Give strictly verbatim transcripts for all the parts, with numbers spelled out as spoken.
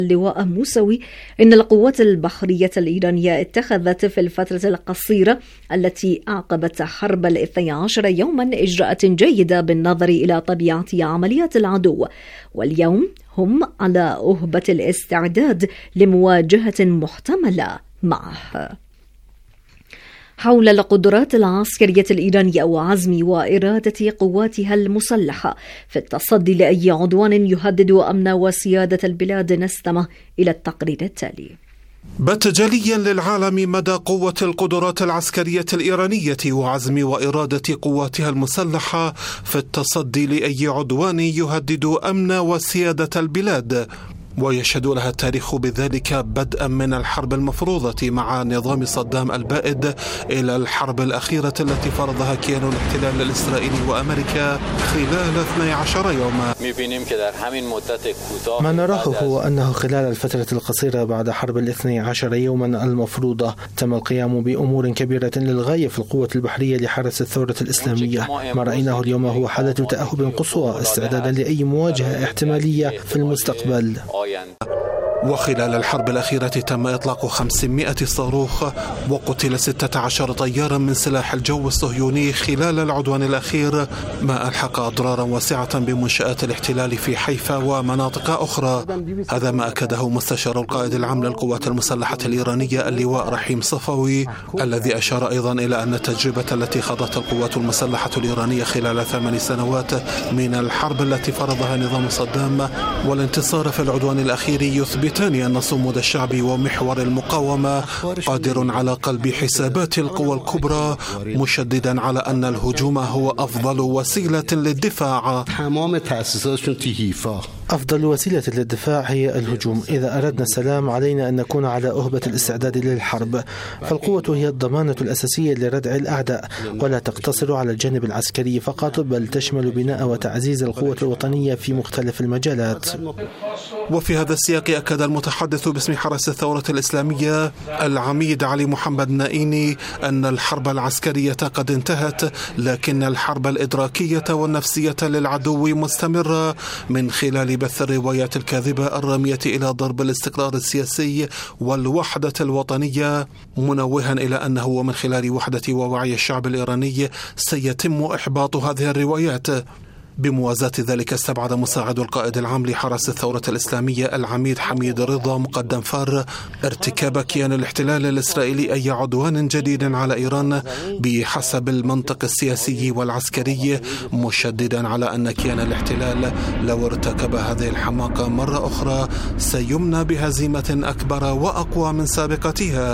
اللواء موسوي إن القوات البحرية الإيرانية اتخذت في الفترة القصيرة التي أعقبت حرب الاثني عشر يوما إجراءات جيدة بالنظر إلى طبيعة عمليات العدو، واليوم هم على أهبة الاستعداد لمواجهة محتملة معه. حول القدرات العسكرية الإيرانية وعزم وإرادة قواتها المسلحة في التصدي لأي عدوان يهدد أمن وسيادة البلاد، نستمع إلى التقرير التالي. بات جليا للعالم مدى قوة القدرات العسكرية الإيرانية وعزم وإرادة قواتها المسلحة في التصدي لأي عدوان يهدد أمن وسيادة البلاد، ويشهد لها التاريخ بذلك بدءا من الحرب المفروضة مع نظام صدام البائد إلى الحرب الأخيرة التي فرضها كيان الاحتلال الإسرائيلي وأمريكا خلال اثني عشر يوما. ما نراه هو أنه خلال الفترة القصيرة بعد حرب الاثني عشر يوما المفروضة تم القيام بأمور كبيرة للغاية في القوة البحرية لحرس الثورة الإسلامية. ما رأيناه اليوم هو حالة تأهب قصوى استعدادا لأي مواجهة احتمالية في المستقبل. وخلال الحرب الأخيرة تم إطلاق خمسمائة صاروخ وقتل ستة عشر طيارا من سلاح الجو الصهيوني خلال العدوان الأخير، ما ألحق أضرارا واسعة بمنشآت الاحتلال في حيفا ومناطق أخرى. هذا ما أكده مستشار القائد العام للقوات المسلحة الإيرانية اللواء رحيم صفوي، الذي أشار أيضا إلى أن التجربة التي خاضتها القوات المسلحة الإيرانية خلال ثمان سنوات من الحرب التي فرضها نظام صدام والانتصار في العدوان الأخير يثبت تاني أن صمود الشعب ومحور المقاومة قادر على قلب حسابات القوى الكبرى، مشددا على أن الهجوم هو أفضل وسيلة للدفاع. أفضل وسيلة للدفاع هي الهجوم. إذا أردنا السلام علينا أن نكون على أهبة الاستعداد للحرب، فالقوة هي الضمانة الأساسية لردع الأعداء، ولا تقتصر على الجانب العسكري فقط، بل تشمل بناء وتعزيز القوة الوطنية في مختلف المجالات. وفي هذا السياق أكد المتحدث باسم حرس الثورة الإسلامية العميد علي محمد نائيني أن الحرب العسكرية قد انتهت، لكن الحرب الإدراكية والنفسية للعدو مستمرة من خلال بث الروايات الكاذبة الرامية إلى ضرب الاستقرار السياسي والوحدة الوطنية، منوها إلى أنه ومن خلال وحدة ووعي الشعب الإيراني سيتم إحباط هذه الروايات. بموازاة ذلك استبعد مساعد القائد العام لحرس الثورة الإسلامية العميد حميد رضا مقدم فار ارتكاب كيان الاحتلال الإسرائيلي أي عدوان جديد على إيران بحسب المنطق السياسي والعسكري، مشددا على أن كيان الاحتلال لو ارتكب هذه الحماقة مرة أخرى سيمنى بهزيمة أكبر وأقوى من سابقتها.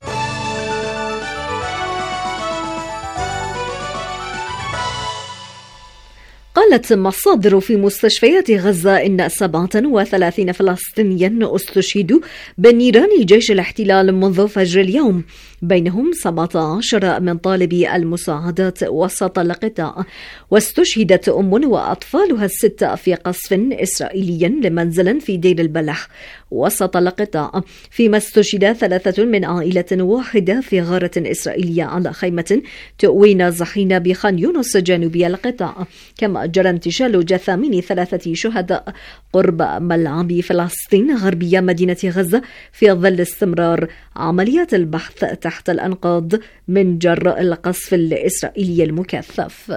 قالت مصادر في مستشفيات غزة إن سبعة وثلاثين فلسطينيا استشهدوا بنيران جيش الاحتلال منذ فجر اليوم، بينهم سبعة عشر من طالبي المساعدات وسط القطاع، واستشهدت أم وأطفالها الستة في قصف إسرائيلي لمنزل في دير البلح وسط القطاع، فيما استشهد ثلاثة من عائلة واحدة في غارة إسرائيلية على خيمة تؤوي نازحين بخان يونس جنوبي القطاع. كما جرى انتشال جثامين ثلاثة شهداء قرب ملعب فلسطين غربية مدينة غزة في ظل استمرار عمليات البحث تحت الأنقاض من جراء القصف الإسرائيلي المكثف.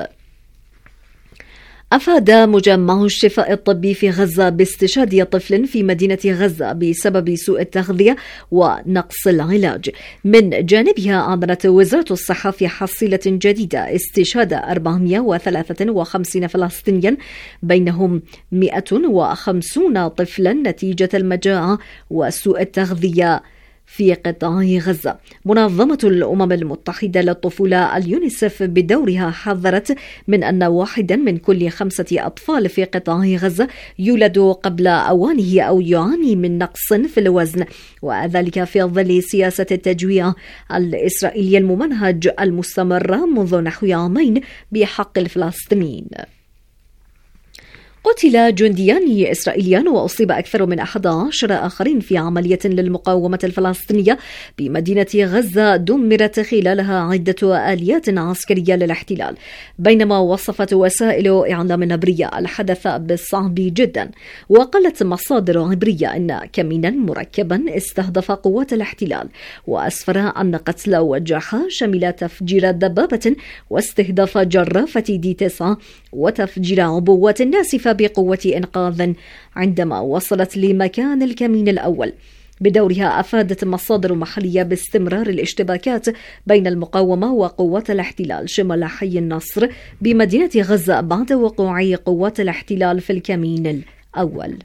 أفاد مجمع الشفاء الطبي في غزة باستشهاد طفل في مدينة غزة بسبب سوء التغذية ونقص العلاج. من جانبها أعلنت وزارة الصحة في حصيلة جديدة استشهاد أربعمائة وثلاثة وخمسين فلسطينيا، بينهم مئة وخمسين طفلا نتيجة المجاعة وسوء التغذية في قطاع غزة. منظمة الأمم المتحدة للطفولة اليونيسف بدورها حذرت من أن واحدا من كل خمسة أطفال في قطاع غزة يولد قبل أوانه أو يعاني من نقص في الوزن، وذلك في ظل سياسة التجويع الإسرائيلي الممنهج المستمرة منذ نحو عامين بحق الفلسطينيين. قتل جنديان إسرائيليان وأصيب أكثر من أحد عشر آخرين في عملية للمقاومة الفلسطينية بمدينة غزة دمرت خلالها عدة آليات عسكرية للاحتلال، بينما وصفت وسائل إعلام عبرية الحدث بالصعب جدا. وقالت مصادر عبرية أن كمينا مركبا استهدف قوات الاحتلال، وأسفر أن قتل وجرحى شمل تفجير دبابة واستهداف جرافة دي تسعة وتفجير عبوات ناسفة بقوة إنقاذ عندما وصلت لمكان الكمين الأول. بدورها أفادت مصادر محلية باستمرار الاشتباكات بين المقاومة وقوات الاحتلال شمال حي النصر بمدينة غزة بعد وقوع قوات الاحتلال في الكمين الأول.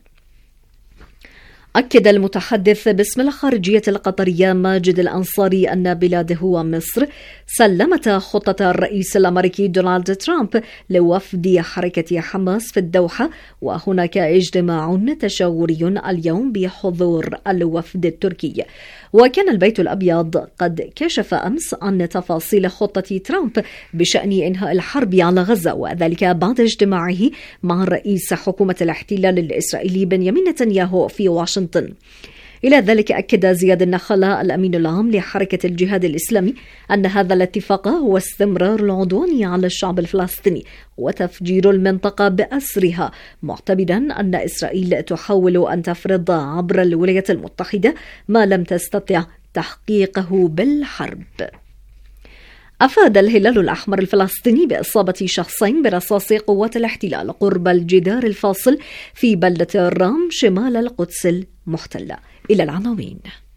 أكد المتحدث باسم الخارجية القطرية ماجد الأنصاري أن بلاده ومصر سلمت خطة الرئيس الأمريكي دونالد ترامب لوفد حركة حماس في الدوحة، وهناك اجتماع تشاوري اليوم بحضور الوفد التركي. وكان البيت الأبيض قد كشف أمس عن تفاصيل خطة ترامب بشأن إنهاء الحرب على غزة، وذلك بعد اجتماعه مع رئيس حكومة الاحتلال الإسرائيلي بنيامين نتنياهو في واشنطن. إلى ذلك أكد زياد النخلة الأمين العام لحركة الجهاد الإسلامي أن هذا الاتفاق هو استمرار العدوان على الشعب الفلسطيني وتفجير المنطقة بأسرها، معتبرا أن إسرائيل تحاول أن تفرض عبر الولايات المتحدة ما لم تستطع تحقيقه بالحرب. أفاد الهلال الأحمر الفلسطيني بإصابة شخصين برصاص قوات الاحتلال قرب الجدار الفاصل في بلدة الرام شمال القدس المحتلة. إلى العناوين.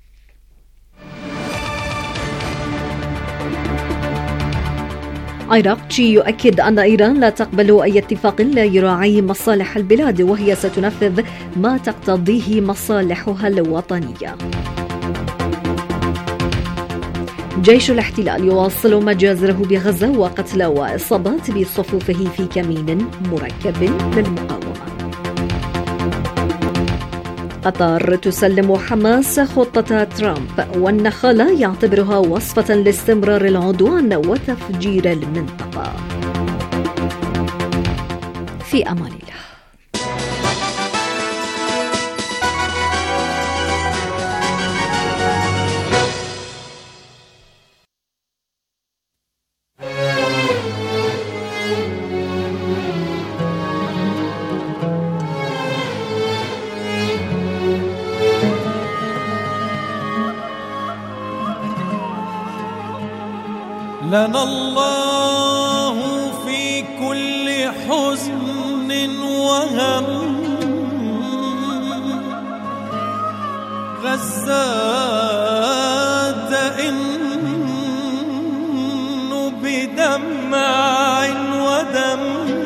عراقجي يؤكد أن إيران لا تقبل أي اتفاق لا يراعي مصالح البلاد، وهي ستنفذ ما تقتضيه مصالحها الوطنية. جيش الاحتلال يواصل مجازره بغزة وقتل وإصابات بصفوفه في كمين مركب للمقاومة. قطر تسلم حماس خطة ترامب، والنخالة يعتبرها وصفة لاستمرار العدوان وتفجير المنطقة. في أمان الله. لنا الله في كل حزن وهم، غزة تئن بدمع ودم.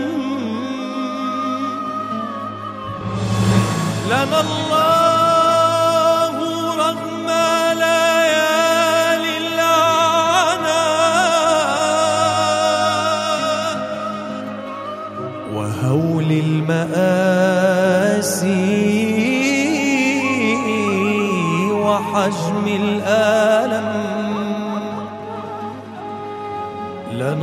لنا الله رغم ليالي العناء وهول المآسي وحجم الآلم. لنا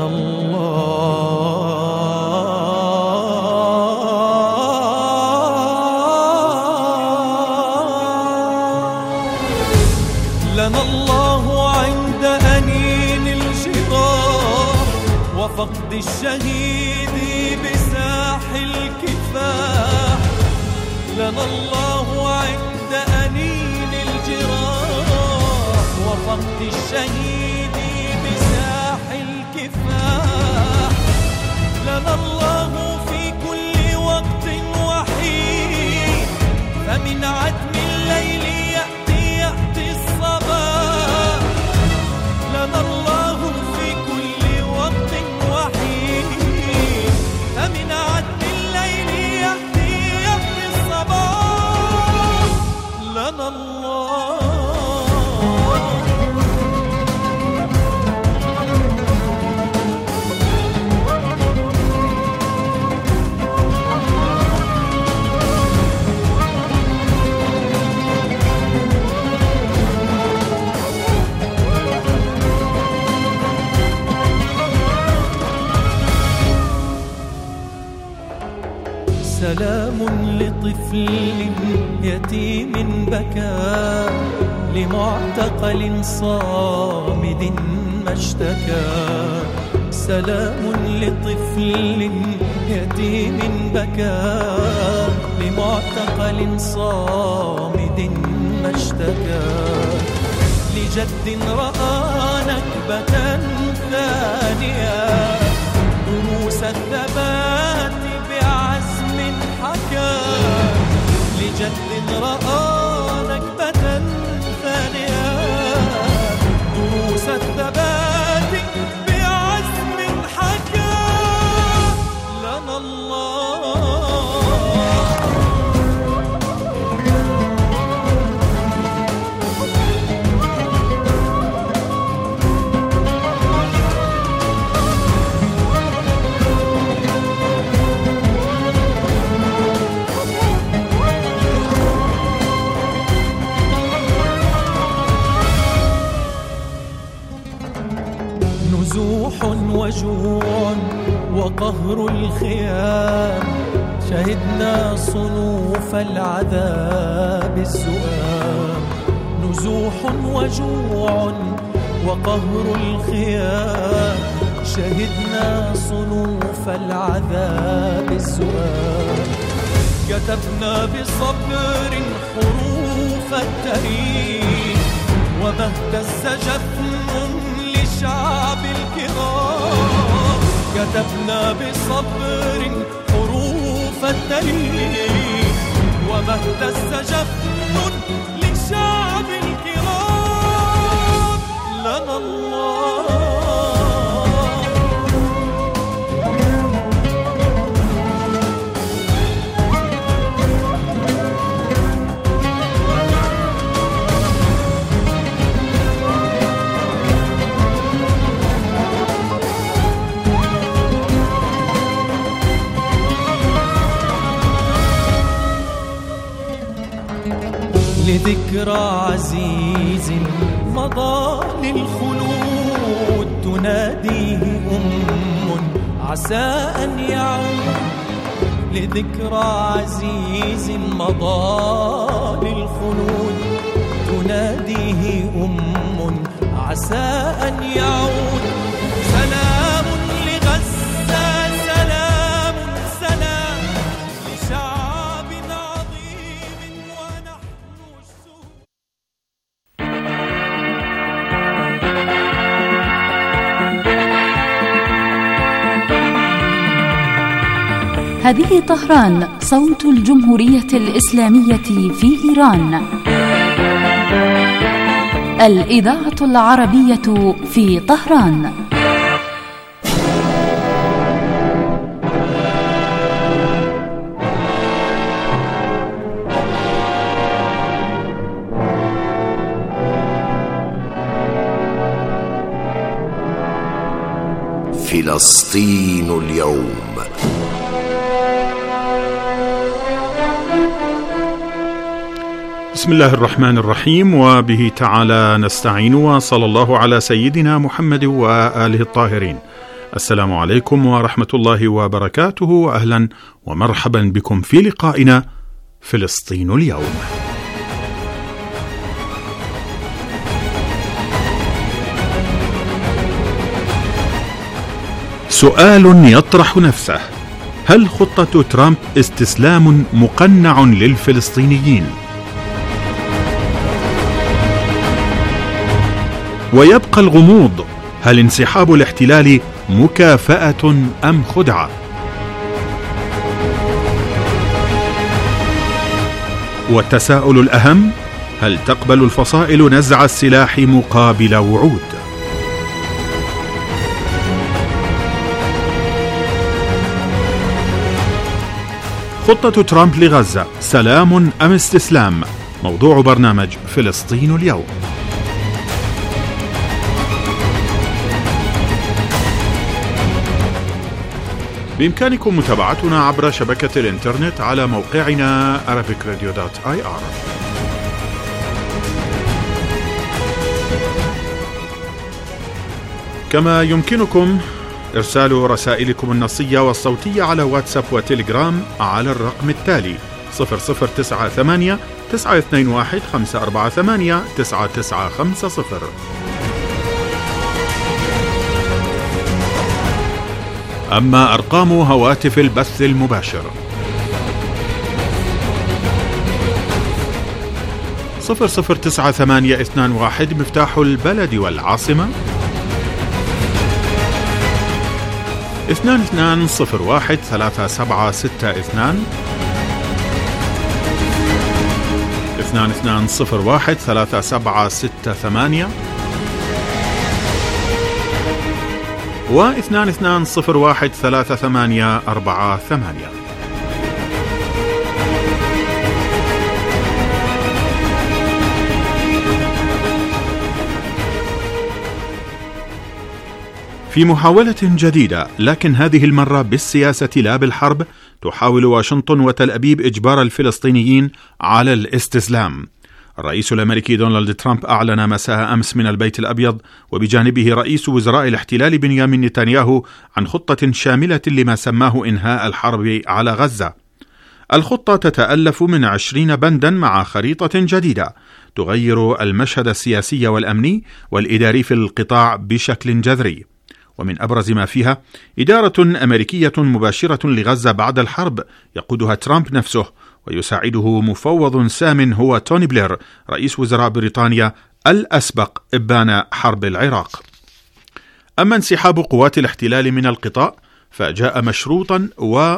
الله لنا الله عند أنين الجراح وفقد الشهيد بساح الكفاح. لنا الله عند أنين الجراح وفقد الشهيد بساح الكفاح. لنا الله في كل وقت وحيد، فمن عتم الليل يأتي يأتي الصباح. لنا الله في كل وقت وحيد، فمن عتم الليل يأتي يأتي الصباح. لنا الله لطفل يتيم بكى لمعتقل صامد ما اشتكى. سلام لطفل يتيم بكى لمعتقل صامد ما اشتكى. لجد رأى نكبة ثانية دروس الثبات بعزم حكى. لجد رأى نكبة ثانية دروس الثبات بعزم حكى. لنا الله نزوح وجوع وقهر الخيام. شهدنا صنوف العذاب الزؤام. نزوح وجوع وقهر الخيام. شهدنا صنوف العذاب الزؤام. كتبنا بصبر حروف التاريخ وما اهتز جفن لشعب الكرام. كتبنا بصبر حروف التاريخ وما اهتز جفن لشعب الكرام. لنا الله لذكرى عزيز مضى للخلود. تناديه أم عسى أن يعود. لذكرى عزيز مضى للخلود. تناديه أم عسى أن يعود. سلام لغزة سلام سلام لشعب عظيم ونحن السود. هذه طهران صوت الجمهورية الإسلامية في إيران. الإذاعة العربية في طهران. فلسطين اليوم. بسم الله الرحمن الرحيم، وبه تعالى نستعين، وصلى الله على سيدنا محمد وآله الطاهرين. السلام عليكم ورحمة الله وبركاته، وأهلا ومرحبا بكم في لقائنا فلسطين اليوم. سؤال يطرح نفسه: هل خطة ترامب استسلام مقنع للفلسطينيين؟ ويبقى الغموض: هل انسحاب الاحتلال مكافأة أم خدعة؟ والتساؤل الأهم: هل تقبل الفصائل نزع السلاح مقابل وعود؟ خطة ترامب لغزة، سلام أم استسلام؟ موضوع برنامج فلسطين اليوم. بإمكانكم متابعتنا عبر شبكة الإنترنت على موقعنا arabic radio dot i r. كما يمكنكم إرسال رسائلكم النصية والصوتية على واتساب وتليجرام على الرقم التالي صفر صفر تسعة ثمانية تسعة اثنين واحد خمسة أربعة ثمانية تسعة تسعة خمسة صفر. أما أرقام هواتف البث المباشر: صفر صفر تسعة ثمانية اثنان واحد مفتاح البلد والعاصمة، اثنان اثنان صفر واحد ثلاثة سبعة ستة اثنان، اثنان اثنان صفر واحد ثلاثة سبعة ستة ثمانية، واثنان اثنان صفر واحد ثلاثة ثمانية أربعة ثمانية. في محاولة جديدة لكن هذه المرة بالسياسة لا بالحرب، تحاول واشنطن وتل أبيب إجبار الفلسطينيين على الاستسلام. الرئيس الأمريكي دونالد ترامب أعلن مساء أمس من البيت الأبيض وبجانبه رئيس وزراء الاحتلال بنيامين نتنياهو عن خطة شاملة لما سماه إنهاء الحرب على غزة. الخطة تتألف من عشرين بندا مع خريطة جديدة تغير المشهد السياسي والأمني والإداري في القطاع بشكل جذري، ومن أبرز ما فيها إدارة أمريكية مباشرة لغزة بعد الحرب يقودها ترامب نفسه، ويساعده مفوض سام هو توني بلير رئيس وزراء بريطانيا الأسبق إبان حرب العراق. أما انسحاب قوات الاحتلال من القطاع فجاء مشروطا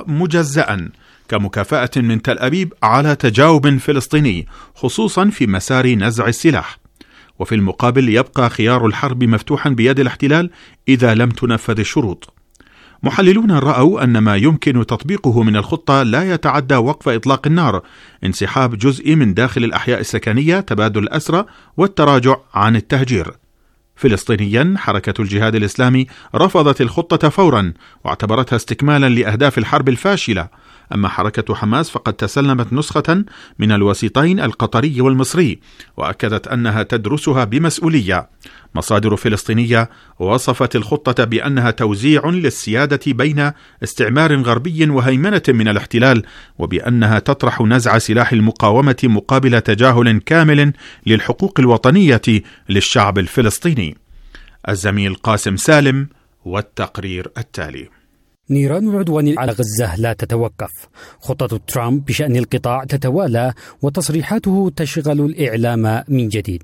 ومجزأ كمكافأة من تل أبيب على تجاوب فلسطيني خصوصا في مسار نزع السلاح، وفي المقابل يبقى خيار الحرب مفتوحا بيد الاحتلال إذا لم تنفذ الشروط. محللون رأوا أن ما يمكن تطبيقه من الخطة لا يتعدى وقف إطلاق النار، انسحاب جزئي من داخل الأحياء السكنية، تبادل الأسرى والتراجع عن التهجير. فلسطينيا حركة الجهاد الإسلامي رفضت الخطة فورا واعتبرتها استكمالا لأهداف الحرب الفاشلة، أما حركة حماس فقد تسلمت نسخة من الوسيطين القطري والمصري وأكدت أنها تدرسها بمسؤولية. مصادر فلسطينية وصفت الخطة بأنها توزيع للسيادة بين استعمار غربي وهيمنة من الاحتلال، وبأنها تطرح نزع سلاح المقاومة مقابل تجاهل كامل للحقوق الوطنية للشعب الفلسطيني. الزميل قاسم سالم والتقرير التالي. نيران العدوان على غزة لا تتوقف، خطة ترامب بشأن القطاع تتوالى وتصريحاته تشغل الإعلام من جديد.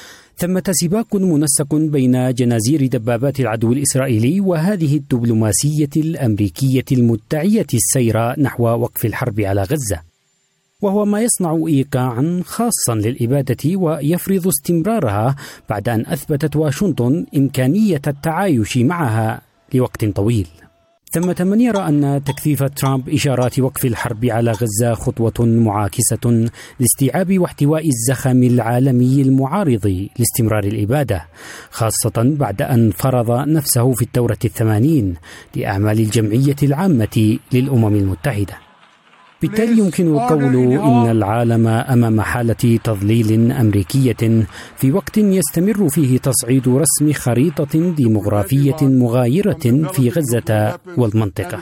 ثمة سباق منسق بين جنازير دبابات العدو الإسرائيلي وهذه الدبلوماسية الأمريكية المدعية السير نحو وقف الحرب على غزة، وهو ما يصنع إيقاعا خاصا للإبادة ويفرض استمرارها بعد أن أثبتت واشنطن إمكانية التعايش معها لوقت طويل. ثمة من يرى أن تكثيف ترامب إشارات وقف الحرب على غزة خطوة معاكسة لاستيعاب واحتواء الزخم العالمي المعارض لاستمرار الإبادة، خاصة بعد أن فرض نفسه في الثورة الثمانين لأعمال الجمعية العامة للأمم المتحدة. بالتالي يمكن القول إن العالم أمام حالة تضليل أمريكية في وقت يستمر فيه تصعيد رسم خريطة ديمغرافية مغايرة في غزة والمنطقة.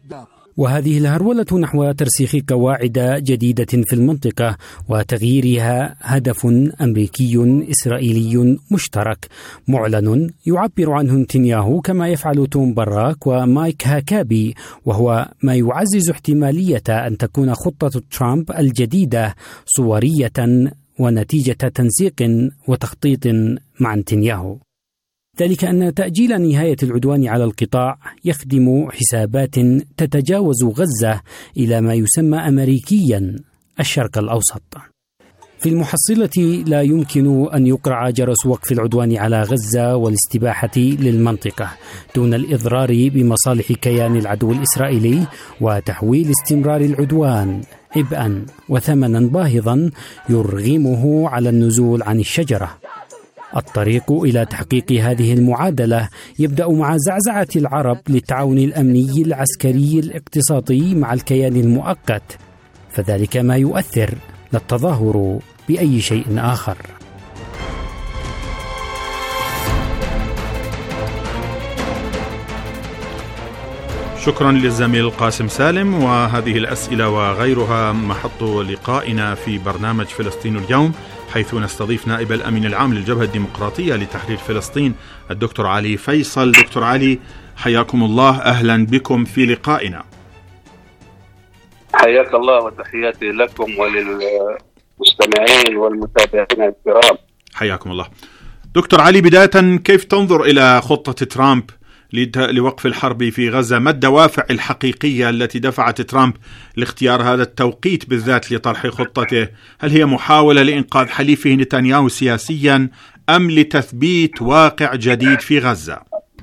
وهذه الهرولة نحو ترسيخ قواعد جديدة في المنطقة وتغييرها هدف أمريكي إسرائيلي مشترك معلن يعبر عنه نتنياهو كما يفعل توم باراك ومايك هاكابي، وهو ما يعزز احتمالية أن تكون خطة ترامب الجديدة صورية ونتيجة تنسيق وتخطيط مع نتنياهو. ذلك أن تأجيل نهاية العدوان على القطاع يخدم حسابات تتجاوز غزة إلى ما يسمى أمريكيا الشرق الأوسط. في المحصلة لا يمكن أن يقرع جرس وقف العدوان على غزة والاستباحة للمنطقة دون الإضرار بمصالح كيان العدو الإسرائيلي وتحويل استمرار العدوان عبئا وثمنا باهظا يرغمه على النزول عن الشجرة. الطريق إلى تحقيق هذه المعادلة يبدأ مع زعزعة العرب للتعاون الأمني العسكري الاقتصادي مع الكيان المؤقت، فذلك ما يؤثر لا التظاهر بأي شيء آخر. شكرا للزميل قاسم سالم. وهذه الأسئلة وغيرها محط لقائنا في برنامج فلسطين اليوم، حيث نستضيف نائب الأمين العام للجبهة الديمقراطية لتحرير فلسطين الدكتور علي فيصل. دكتور علي، حياكم الله، أهلا بكم في لقائنا. حياك الله وتحياتي لكم وللمستمعين والمتابعين الكرام. حياكم الله. دكتور علي، بداية كيف تنظر إلى خطة ترامب لوقف الحرب في غزة؟ ما الدوافع الحقيقية التي دفعت ترامب لاختيار هذا التوقيت بالذات لطرح خطته؟ هل هي محاولة لإنقاذ حليفه نتنياهو سياسيا أم لتثبيت واقع جديد في غزة؟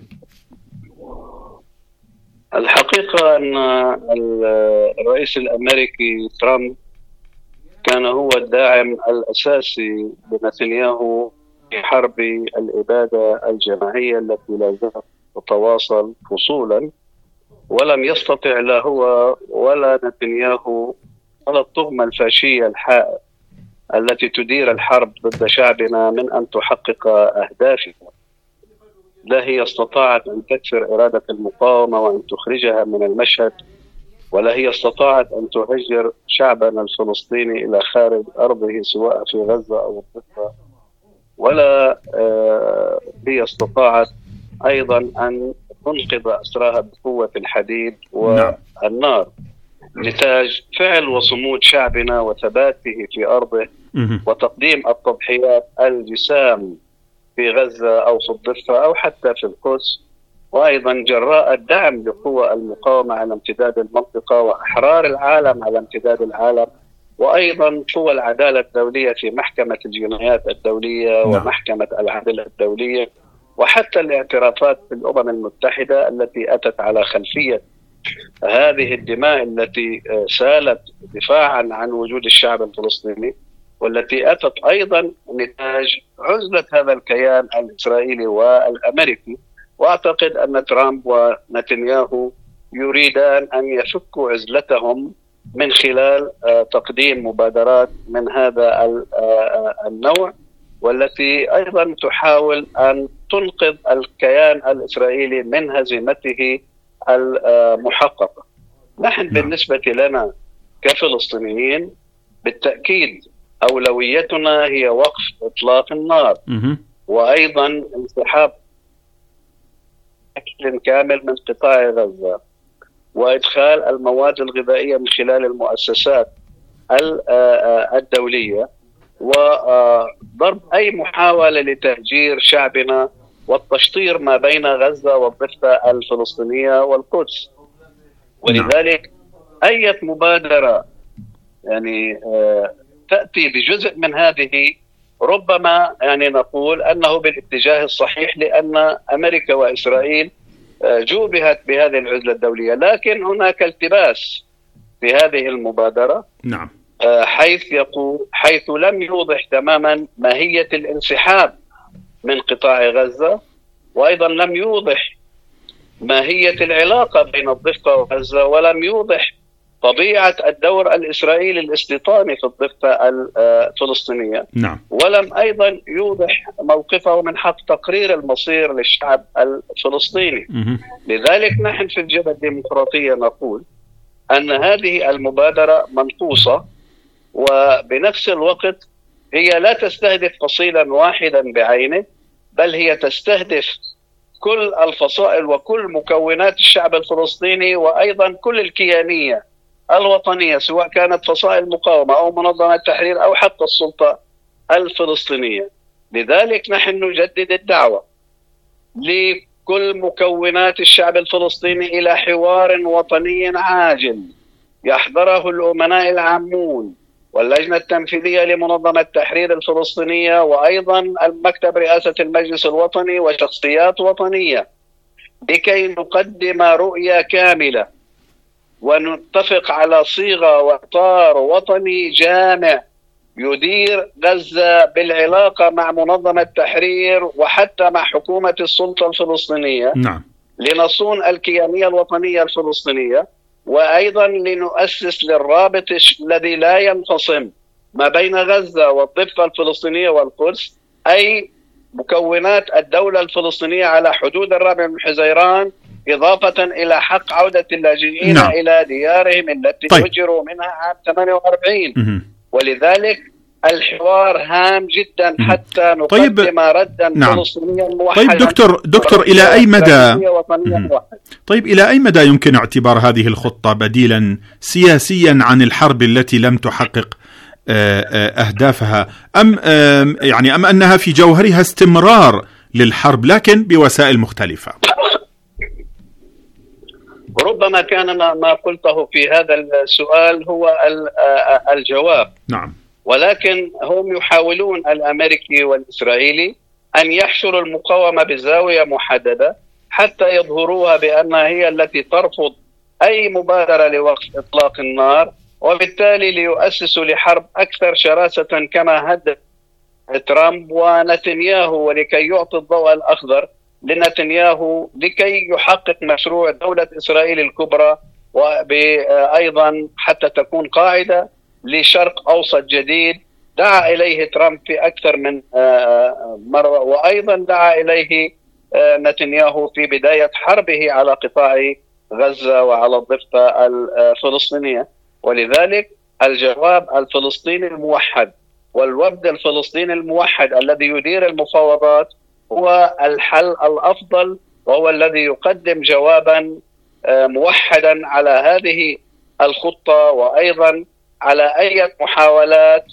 الحقيقة أن الرئيس الأمريكي ترامب كان هو الداعم الأساسي لنتنياهو في حرب الإبادة الجماعية التي لا زالت تتواصل فصولا، ولم يستطع لا هو ولا نتنياهو ولا الطغمة الفاشية الحائر التي تدير الحرب ضد شعبنا من أن تحقق أهدافها. لا هي استطاعت أن تكسر إرادة المقاومة وأن تخرجها من المشهد، ولا هي استطاعت أن تهجر شعبنا الفلسطيني إلى خارج أرضه سواء في غزة أو الضفة، ولا هي استطاعت أيضا أن تنقذ أسراها بقوة الحديد والنار، نتاج فعل وصمود شعبنا وثباته في أرضه وتقديم التضحيات الجسام في غزة أو في الضفة أو حتى في القدس، وأيضا جراء الدعم لقوى المقاومة على امتداد المنطقة وأحرار العالم على امتداد العالم، وأيضا قوى العدالة الدولية في محكمة الجنايات الدولية ومحكمة العدل الدولية، وحتى الاعترافات في الأمم المتحدة التي أتت على خلفية هذه الدماء التي سالت دفاعا عن وجود الشعب الفلسطيني، والتي أتت أيضا نتاج عزلة هذا الكيان الإسرائيلي والأمريكي. وأعتقد أن ترامب ونتنياهو يريدان أن يفكوا عزلتهم من خلال تقديم مبادرات من هذا النوع، والتي أيضا تحاول أن تنقذ الكيان الإسرائيلي من هزيمته المحققة. نحن بالنسبة لنا كفلسطينيين بالتأكيد أولويتنا هي وقف إطلاق النار، وأيضا انسحاب بشكل كامل من قطاع غزة، وإدخال المواد الغذائية من خلال المؤسسات الدولية، وضرب أي محاولة لتهجير شعبنا والتشطير ما بين غزة والضفة الفلسطينية والقدس. ولذلك أي مبادرة يعني تأتي بجزء من هذه ربما يعني نقول أنه بالاتجاه الصحيح، لأن أمريكا وإسرائيل جوبهت بهذه العزلة الدولية، لكن هناك التباس في هذه المبادرة. نعم. حيث يقول حيث لم يوضح تماما ماهية الانسحاب من قطاع غزة، وأيضا لم يوضح ماهية العلاقة بين الضفة وغزة، ولم يوضح طبيعة الدور الإسرائيلي الاستيطاني في الضفة الفلسطينية. نعم. ولم أيضا يوضح موقفه من حق تقرير المصير للشعب الفلسطيني. م- لذلك نحن في الجبهة الديمقراطية نقول أن هذه المبادرة منقوصة، وبنفس الوقت هي لا تستهدف فصيلا واحدا بعينه، بل هي تستهدف كل الفصائل وكل مكونات الشعب الفلسطيني، وأيضا كل الكيانية الوطنية سواء كانت فصائل مقاومة أو منظمة تحرير أو حتى السلطة الفلسطينية. لذلك نحن نجدد الدعوة لكل مكونات الشعب الفلسطيني إلى حوار وطني عاجل يحضره الأمناء العامون واللجنة التنفيذية لمنظمة تحرير الفلسطينية، وأيضا المكتب رئاسة المجلس الوطني وشخصيات وطنية، لكي نقدم رؤية كاملة ونتفق على صيغة وإطار وطني جامع يدير غزة بالعلاقة مع منظمة تحرير وحتى مع حكومة السلطة الفلسطينية. نعم. لنصون الكيانية الوطنية الفلسطينية، وأيضا لنؤسس للرابط الذي لا ينفصم ما بين غزة والضفة الفلسطينية والقدس، أي مكونات الدولة الفلسطينية على حدود الرابع من حزيران إضافة إلى حق عودة اللاجئين نعم. إلى ديارهم التي طيب. هجروا منها عام ثمانية وأربعين. م- ولذلك الحوار هام جدا حتى نقدم طيب. ردا نعم. فلسطينيا موحدا. طيب دكتور دكتور إلى أي مدى طيب إلى أي مدى يمكن اعتبار هذه الخطة بديلا سياسيا عن الحرب التي لم تحقق أهدافها، أم يعني أم أنها في جوهرها استمرار للحرب لكن بوسائل مختلفة؟ ربما كان ما قلته في هذا السؤال هو الجواب. نعم. ولكن هم يحاولون الأمريكي والإسرائيلي أن يحشروا المقاومة بزاوية محددة حتى يظهروها بأنها هي التي ترفض أي مبادرة لوقف إطلاق النار، وبالتالي ليؤسسوا لحرب أكثر شراسة كما هدد ترامب ونتنياهو، ولكي يعطي الضوء الأخضر لنتنياهو لكي يحقق مشروع دولة إسرائيل الكبرى، وأيضا حتى تكون قاعدة لشرق أوسط جديد دعا إليه ترامب في أكثر من مرة، وأيضا دعا إليه نتنياهو في بداية حربه على قطاع غزة وعلى الضفة الفلسطينية. ولذلك الجواب الفلسطيني الموحد والوفد الفلسطيني الموحد الذي يدير المفاوضات هو الحل الأفضل، وهو الذي يقدم جوابا موحدا على هذه الخطة، وأيضا على أي محاولات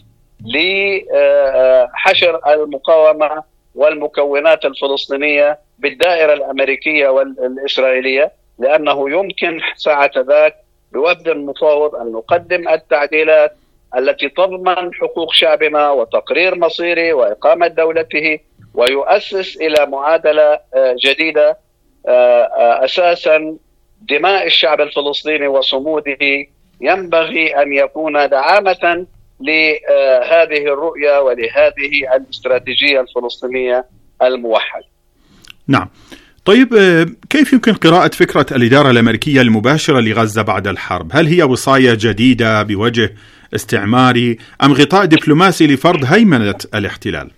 لحشر المقاومة والمكونات الفلسطينية بالدائرة الأمريكية والإسرائيلية، لأنه يمكن ساعة ذاك بوفد المفاوض أن نقدم التعديلات التي تضمن حقوق شعبنا وتقرير مصيره وإقامة دولته، ويؤسس إلى معادلة جديدة أساسا دماء الشعب الفلسطيني وصموده ينبغي أن يكون دعامة لهذه الرؤية ولهذه الاستراتيجية الفلسطينية الموحدة. نعم. طيب كيف يمكن قراءة فكرة الإدارة الأمريكية المباشرة لغزة بعد الحرب؟ هل هي وصاية جديدة بوجه استعماري أم غطاء دبلوماسي لفرض هيمنة الاحتلال؟